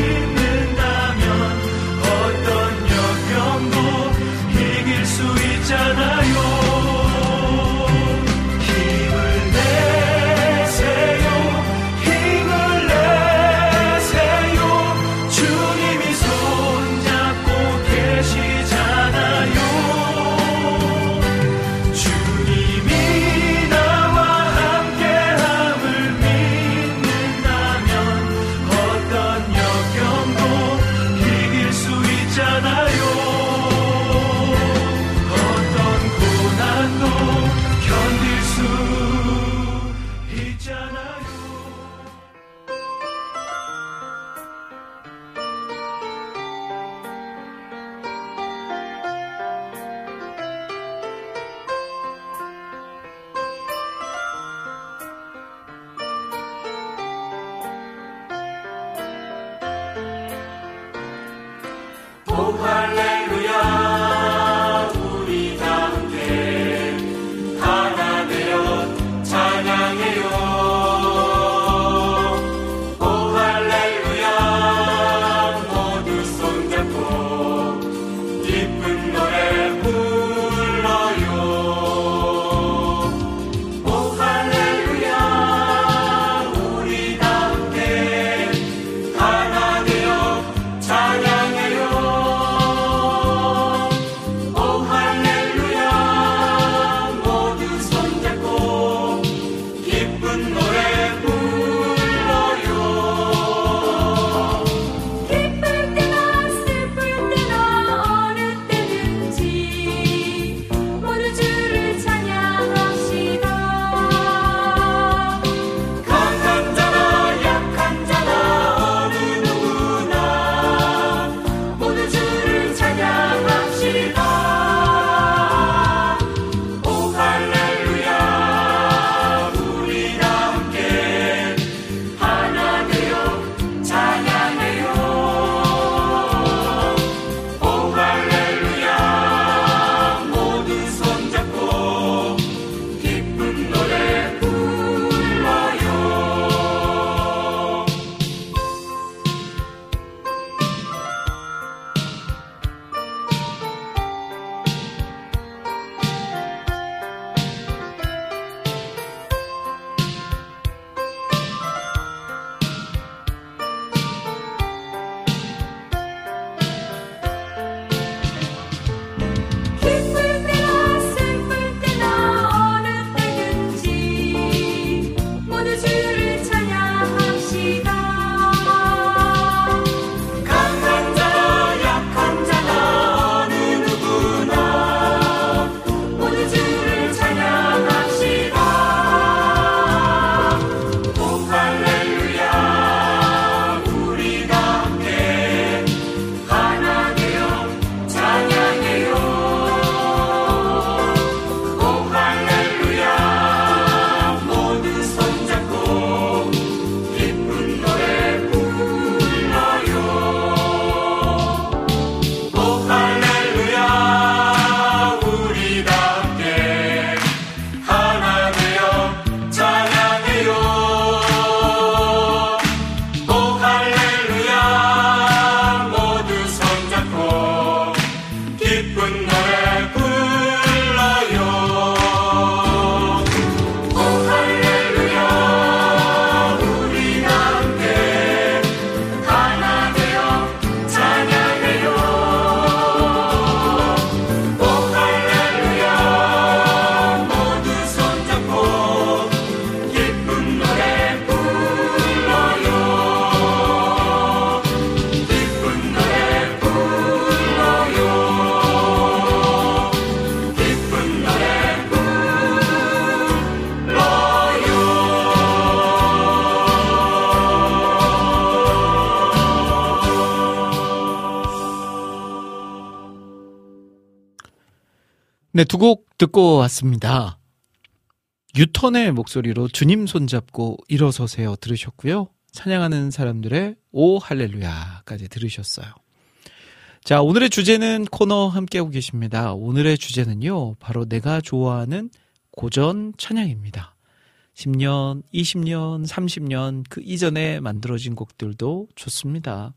네, 두 곡 듣고 왔습니다. 유턴의 목소리로 주님 손잡고 일어서세요 들으셨고요. 찬양하는 사람들의 오 할렐루야까지 들으셨어요. 자, 오늘의 주제는 코너 함께하고 계십니다. 오늘의 주제는요, 바로 내가 좋아하는 고전 찬양입니다. 10년, 20년, 30년 그 이전에 만들어진 곡들도 좋습니다.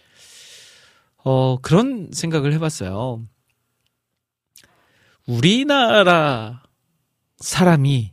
그런 생각을 해봤어요. 우리나라 사람이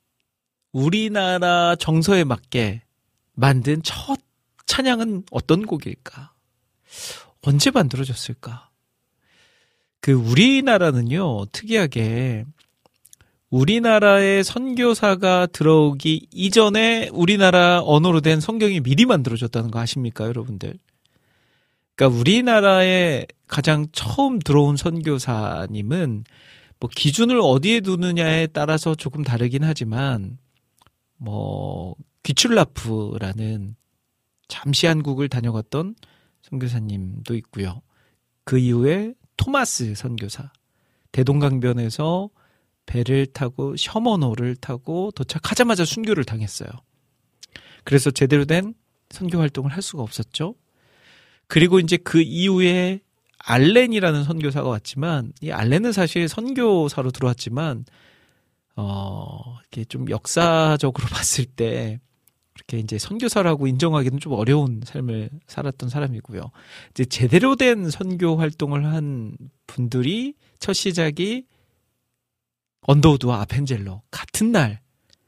우리나라 정서에 맞게 만든 첫 찬양은 어떤 곡일까? 언제 만들어졌을까? 그 우리나라는요, 특이하게 우리나라의 선교사가 들어오기 이전에 우리나라 언어로 된 성경이 미리 만들어졌다는 거 아십니까, 여러분들? 그러니까 우리나라에 가장 처음 들어온 선교사님은 뭐 기준을 어디에 두느냐에 따라서 조금 다르긴 하지만 귀출라프라는 잠시 한국을 다녀갔던 선교사님도 있고요. 그 이후에 토마스 선교사, 대동강변에서 배를 타고 셔먼호를 타고 도착하자마자 순교를 당했어요. 그래서 제대로 된 선교 활동을 할 수가 없었죠. 그리고 이제 그 이후에 알렌이라는 선교사가 왔지만, 이 알렌은 사실 선교사로 들어왔지만 이렇게 좀 역사적으로 봤을 때 그렇게 이제 선교사라고 인정하기는 좀 어려운 삶을 살았던 사람이고요. 이제 제대로 된 선교 활동을 한 분들이 첫 시작이 언더우드와 아펜젤러, 같은 날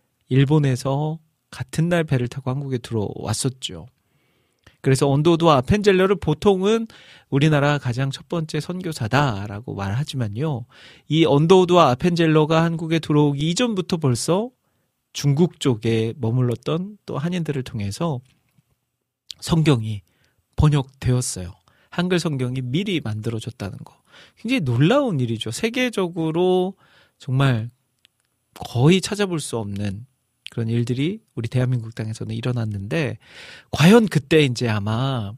일본에서 같은 날 배를 타고 한국에 들어왔었죠. 그래서 언더우드와 아펜젤러를 보통은 우리나라 가장 첫 번째 선교사다라고 말하지만요. 이 언더우드와 아펜젤러가 한국에 들어오기 이전부터 벌써 중국 쪽에 머물렀던 또 한인들을 통해서 성경이 번역되었어요. 한글 성경이 미리 만들어졌다는 거. 굉장히 놀라운 일이죠. 세계적으로 정말 거의 찾아볼 수 없는 그런 일들이 우리 대한민국 땅에서는 일어났는데, 과연 그때 이제 아마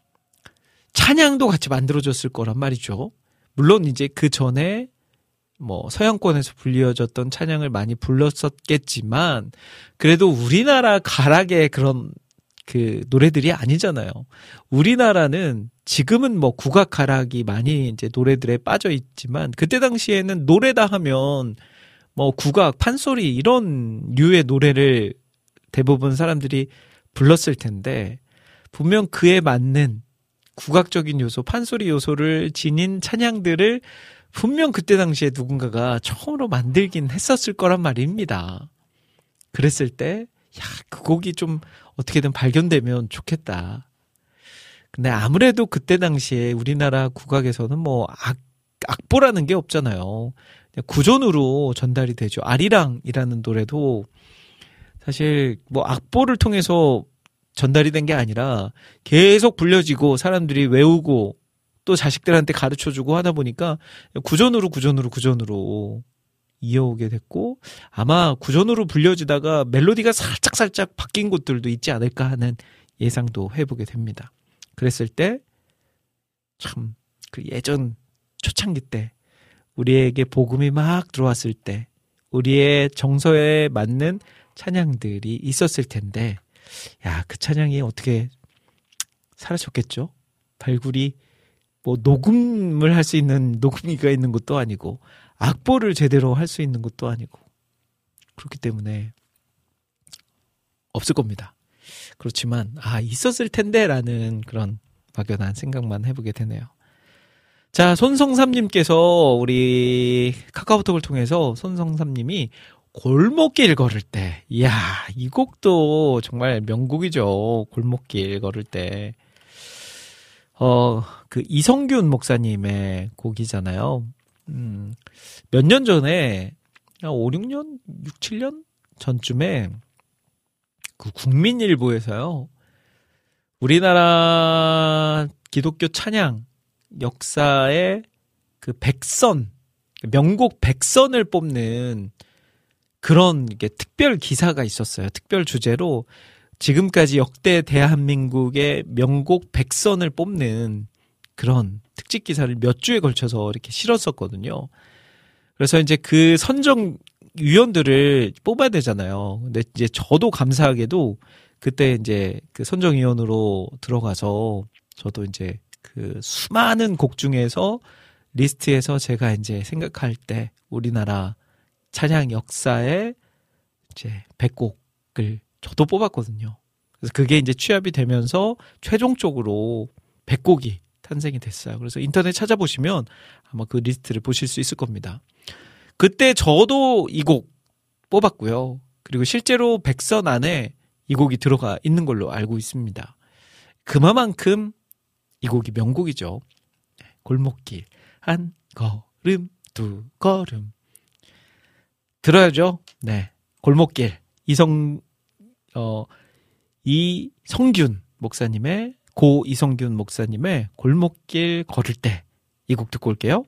찬양도 같이 만들어졌을 거란 말이죠. 물론 이제 그 전에 서양권에서 불려졌던 찬양을 많이 불렀었겠지만, 그래도 우리나라 가락의 그런 그 노래들이 아니잖아요. 우리나라는 지금은 국악 가락이 많이 이제 노래들에 빠져 있지만, 그때 당시에는 노래다 하면 국악, 판소리 이런 류의 노래를 대부분 사람들이 불렀을 텐데, 분명 그에 맞는 국악적인 요소, 판소리 요소를 지닌 찬양들을 분명 그때 당시에 누군가가 처음으로 만들긴 했었을 거란 말입니다. 그랬을 때, 그 곡이 좀 어떻게든 발견되면 좋겠다. 근데 아무래도 그때 당시에 우리나라 국악에서는 악보라는 게 없잖아요. 구전으로 전달이 되죠. 아리랑이라는 노래도 사실 악보를 통해서 전달이 된 게 아니라 계속 불려지고 사람들이 외우고 또 자식들한테 가르쳐주고 하다 보니까 구전으로 이어오게 됐고, 아마 구전으로 불려지다가 멜로디가 살짝 바뀐 곳들도 있지 않을까 하는 예상도 해보게 됩니다. 그랬을 때 참 그 예전 초창기 때 우리에게 복음이 막 들어왔을 때 우리의 정서에 맞는 찬양들이 있었을 텐데, 그 찬양이 어떻게 사라졌겠죠? 발굴이 녹음을 할 수 있는 녹음기가 있는 것도 아니고 악보를 제대로 할 수 있는 것도 아니고, 그렇기 때문에 없을 겁니다. 그렇지만 있었을 텐데라는 그런 막연한 생각만 해보게 되네요. 자, 손성삼님께서 우리 카카오톡을 통해서 손성삼님이 골목길 걸을 때, 이 곡도 정말 명곡이죠. 골목길 걸을 때. 그 이성균 목사님의 곡이잖아요. 몇 년 전에, 5, 6년? 6, 7년 전쯤에 그 국민일보에서요, 우리나라 기독교 찬양 역사의 그 명곡 100선을 뽑는 그런 특별 기사가 있었어요. 특별 주제로 지금까지 역대 대한민국의 명곡 100선을 뽑는 그런 특집 기사를 몇 주에 걸쳐서 이렇게 실었었거든요. 그래서 이제 그 선정위원들을 뽑아야 되잖아요. 근데 이제 저도 감사하게도 그때 이제 그 선정위원으로 들어가서 저도 이제 그 수많은 곡 중에서 리스트에서 제가 이제 생각할 때 우리나라 찬양 역사에 이제 100곡을 저도 뽑았거든요. 그래서 그게 이제 취합이 되면서 최종적으로 100곡이 탄생이 됐어요. 그래서 인터넷 찾아보시면 아마 그 리스트를 보실 수 있을 겁니다. 그때 저도 이 곡 뽑았고요. 그리고 실제로 100선 안에 이 곡이 들어가 있는 걸로 알고 있습니다. 그만큼 이 곡이 명곡이죠. 골목길 한 걸음 두 걸음 들어야죠. 네, 골목길 이성균 목사님의 고 이성균 목사님의 골목길 걸을 때 이 곡 듣고 올게요.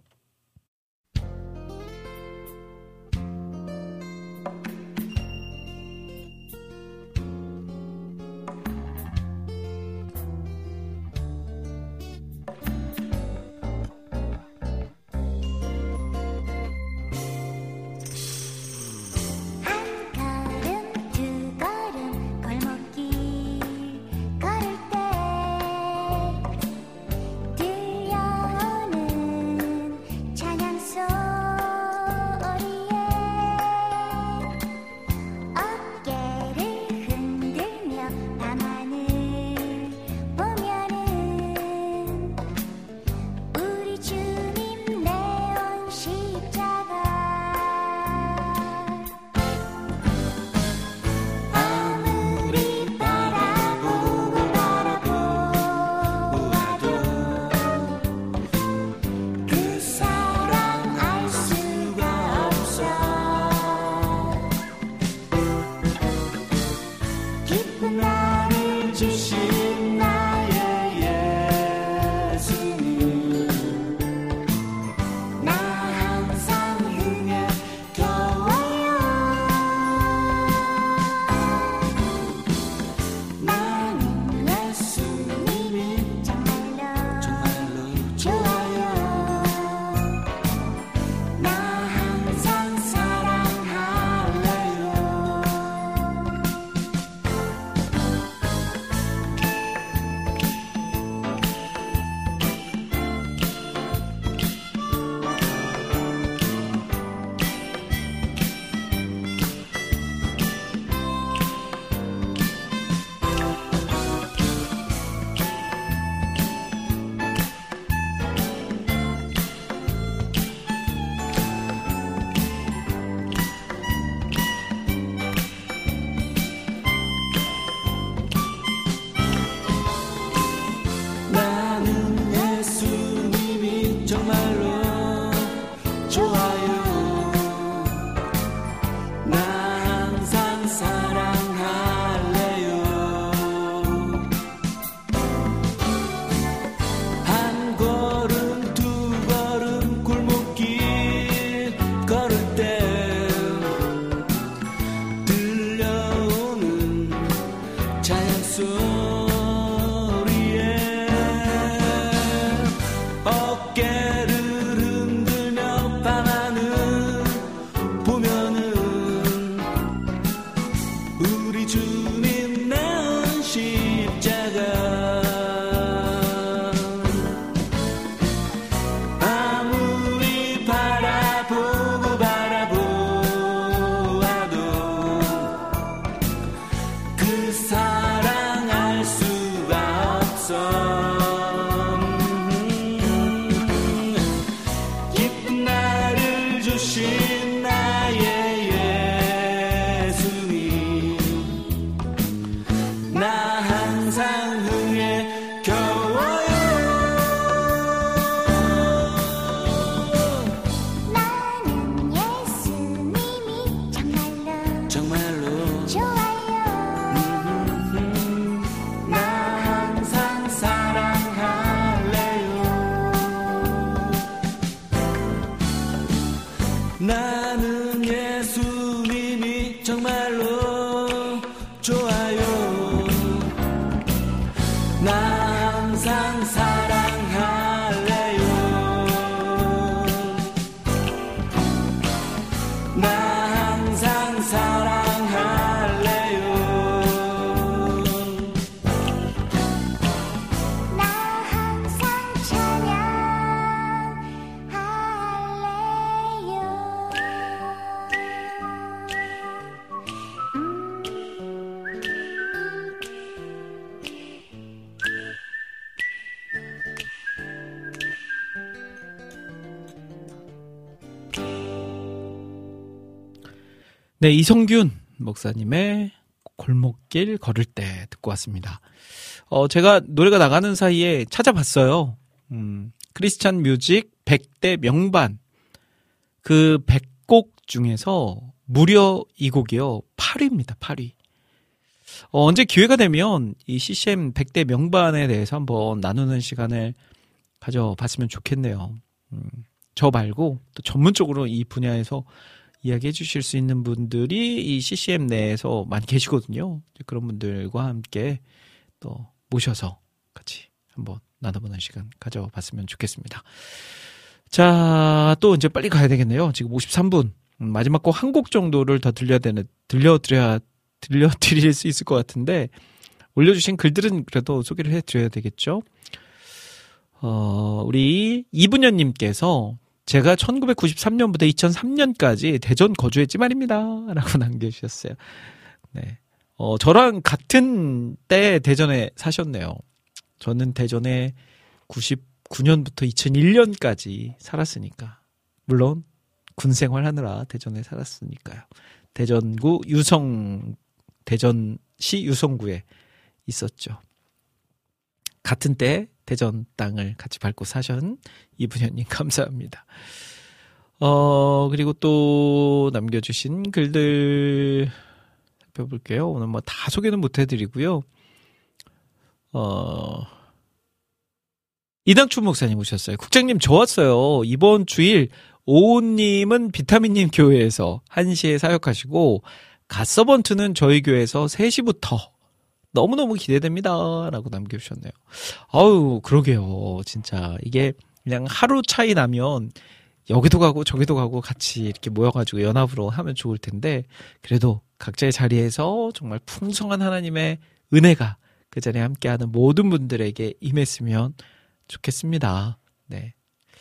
나는 예수님이 정말로 좋아요. 나 항상 사랑할래요. 항상 사랑할래요. 나 항상 네, 이성균 목사님의 골목길 걸을 때 듣고 왔습니다. 제가 노래가 나가는 사이에 찾아봤어요. 크리스찬 뮤직 100대 명반. 그 100곡 중에서 무려 이 곡이요. 8위입니다, 8위. 언제 기회가 되면 이 CCM 100대 명반에 대해서 한번 나누는 시간을 가져봤으면 좋겠네요. 저 말고 또 전문적으로 이 분야에서 이야기해 주실 수 있는 분들이 이 CCM 내에서 많이 계시거든요. 그런 분들과 함께 또 모셔서 같이 한번 나눠보는 시간 가져봤으면 좋겠습니다. 자, 또 이제 빨리 가야 되겠네요. 지금 53분. 마지막 곡 한 곡 정도를 더 들려드릴 수 있을 것 같은데, 올려주신 글들은 그래도 소개를 해드려야 되겠죠. 우리 이분현님께서 제가 1993년부터 2003년까지 대전 거주했지 말입니다. 라고 남겨주셨어요. 네. 저랑 같은 때 대전에 사셨네요. 저는 대전에 99년부터 2001년까지 살았으니까. 물론 군 생활하느라 대전에 살았으니까요. 대전구 대전시 유성구에 있었죠. 같은 때 대전 땅을 같이 밟고 사신 이분현님 감사합니다. 그리고 또 남겨주신 글들 살펴볼게요. 오늘 뭐 다 소개는 못 해드리고요. 이당춘 목사님 오셨어요. 국장님 좋았어요. 이번 주일 오우님은 비타민님 교회에서 1시에 사역하시고 갓서번트는 저희 교회에서 3시부터 너무너무 기대됩니다. 라고 남겨주셨네요. 아우, 그러게요. 진짜. 이게 그냥 하루 차이 나면 여기도 가고 저기도 가고 같이 이렇게 모여가지고 연합으로 하면 좋을 텐데, 그래도 각자의 자리에서 정말 풍성한 하나님의 은혜가 그 자리에 함께하는 모든 분들에게 임했으면 좋겠습니다. 네.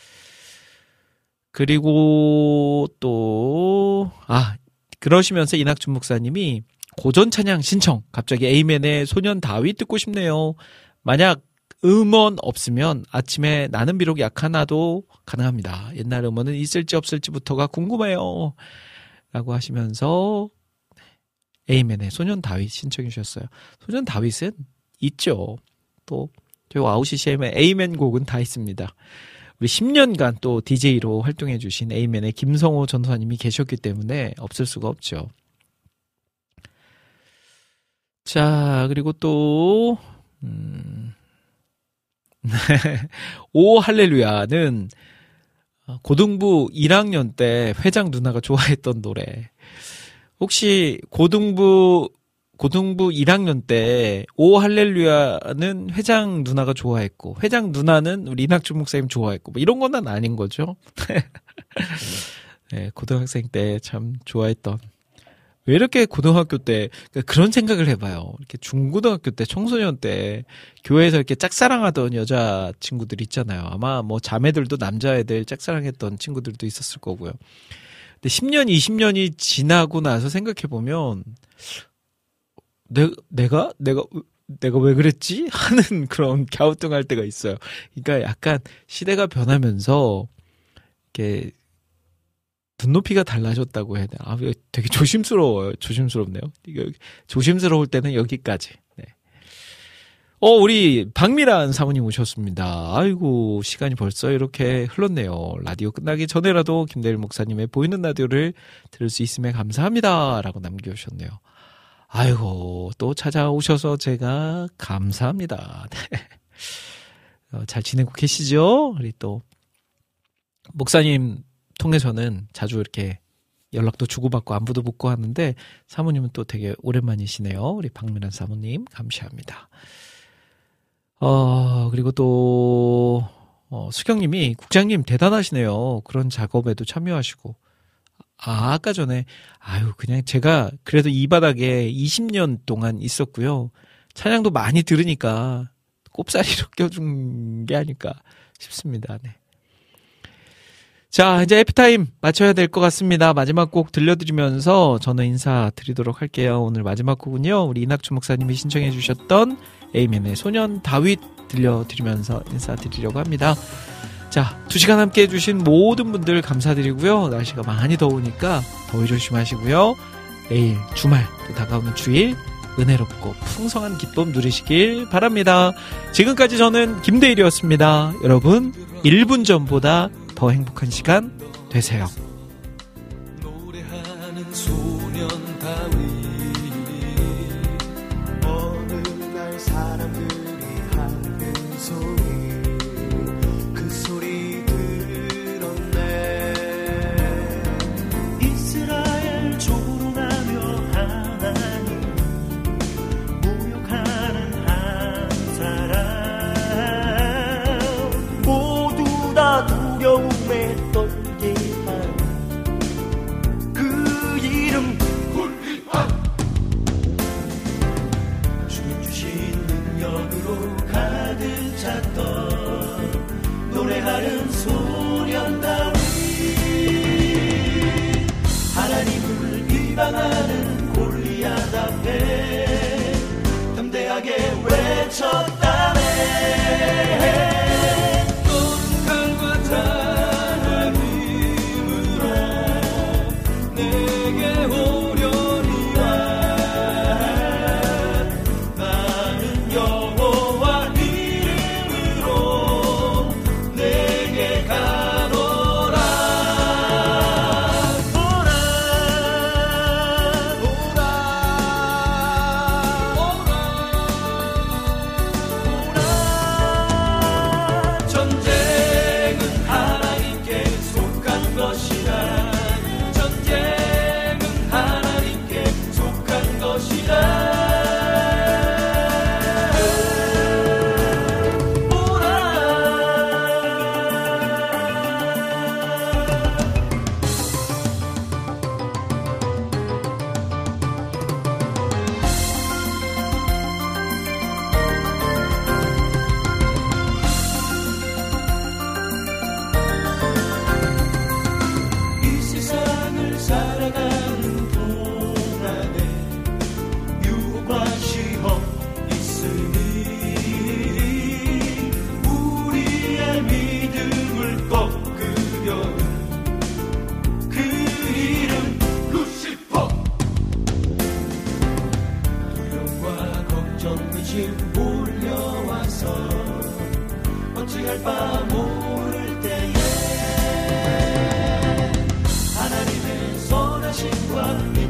그리고 또, 그러시면서 이낙준 목사님이 고전 찬양 신청, 갑자기 에이맨의 소년 다윗 듣고 싶네요. 만약 음원 없으면 아침에 나는 비록 약하나도 가능합니다. 옛날 음원은 있을지 없을지부터가 궁금해요. 라고 하시면서 에이맨의 소년 다윗 신청해 주셨어요. 소년 다윗은 있죠. 또 저희 와우 CCM의 에이맨 곡은 다 있습니다. 우리 10년간 또 DJ로 활동해 주신 에이맨의 김성호 전도사님이 계셨기 때문에 없을 수가 없죠. 자, 그리고 또 오 할렐루야는 고등부 1학년 때 회장 누나가 좋아했던 노래. 혹시 고등부 1학년 때 오 할렐루야는 회장 누나가 좋아했고 회장 누나는 우리 이낙준 목사님 좋아했고 뭐 이런 건 아닌 거죠? 네, 고등학생 때 참 좋아했던. 왜 이렇게 고등학교 때 그런 생각을 해봐요. 이렇게 중고등학교 때 청소년 때 교회에서 이렇게 짝사랑하던 여자 친구들 있잖아요. 아마 뭐 자매들도 남자애들 짝사랑했던 친구들도 있었을 거고요. 근데 10년, 20년이 지나고 나서 생각해보면 내가 왜 그랬지? 하는 그런 갸우뚱할 때가 있어요. 그러니까 약간 시대가 변하면서 이렇게 눈높이가 달라졌다고 해야 되나? 되게 조심스럽네요. 이거 조심스러울 때는 여기까지. 네. 우리 박미란 사모님 오셨습니다. 아이고, 시간이 벌써 이렇게 흘렀네요. 라디오 끝나기 전에라도 김대일 목사님의 보이는 라디오를 들을 수 있음에 감사합니다. 라고 남겨주셨네요. 아이고, 또 찾아오셔서 제가 감사합니다. 네. 잘 지내고 계시죠? 우리 또 목사님 통해서는 자주 이렇게 연락도 주고받고 안부도 묻고 하는데 사모님은 또 되게 오랜만이시네요. 우리 박민환 사모님 감사합니다. 그리고 또 수경님이 국장님 대단하시네요. 그런 작업에도 참여하시고 아까 전에, 그냥 제가 그래도 이 바닥에 20년 동안 있었고요. 찬양도 많이 들으니까 꼽사리로 껴준 게 아닐까 싶습니다. 네. 자, 이제 에피타임 맞춰야 될 것 같습니다. 마지막 곡 들려드리면서 저는 인사드리도록 할게요. 오늘 마지막 곡은요, 우리 이낙주 목사님이 신청해 주셨던 에이맨의 소년 다윗 들려드리면서 인사드리려고 합니다. 자, 2시간 함께 해주신 모든 분들 감사드리고요. 날씨가 많이 더우니까 더위 조심하시고요. 내일 주말, 또 다가오는 주일 은혜롭고 풍성한 기쁨 누리시길 바랍니다. 지금까지 저는 김대일이었습니다. 여러분, 1분 전보다 더 행복한 시간 되세요. 노래하는 소년 다윗 어느 날 사람들이 하는 소리 그 소리 들었네 이스라엘 조롱하며 하나님 모욕하는 한 사람 모두 다 두려움에 떨게 한 그 이름 훌륭한 주님 주신 능력으로 가득 찼던 노래하는 소년 다윗 하나님을 비방하는 골리앗 앞에 담대하게 외쳤다네 칼과 자는 힘으로 내게 오려니와 나는 여호와 이름으로 내게 가노라 오라 전쟁은 하나님께 속한 것이라 전쟁은 하나님께 속한 것이라 이 세상을 살아가는 동안에 유혹과 시험 있으니 우리의 믿음을 꺾으려는 그 이름 루시퍼 두려움과 걱정 의심 몰려와서 어찌할 바 모를 때에 하나님의 선하심과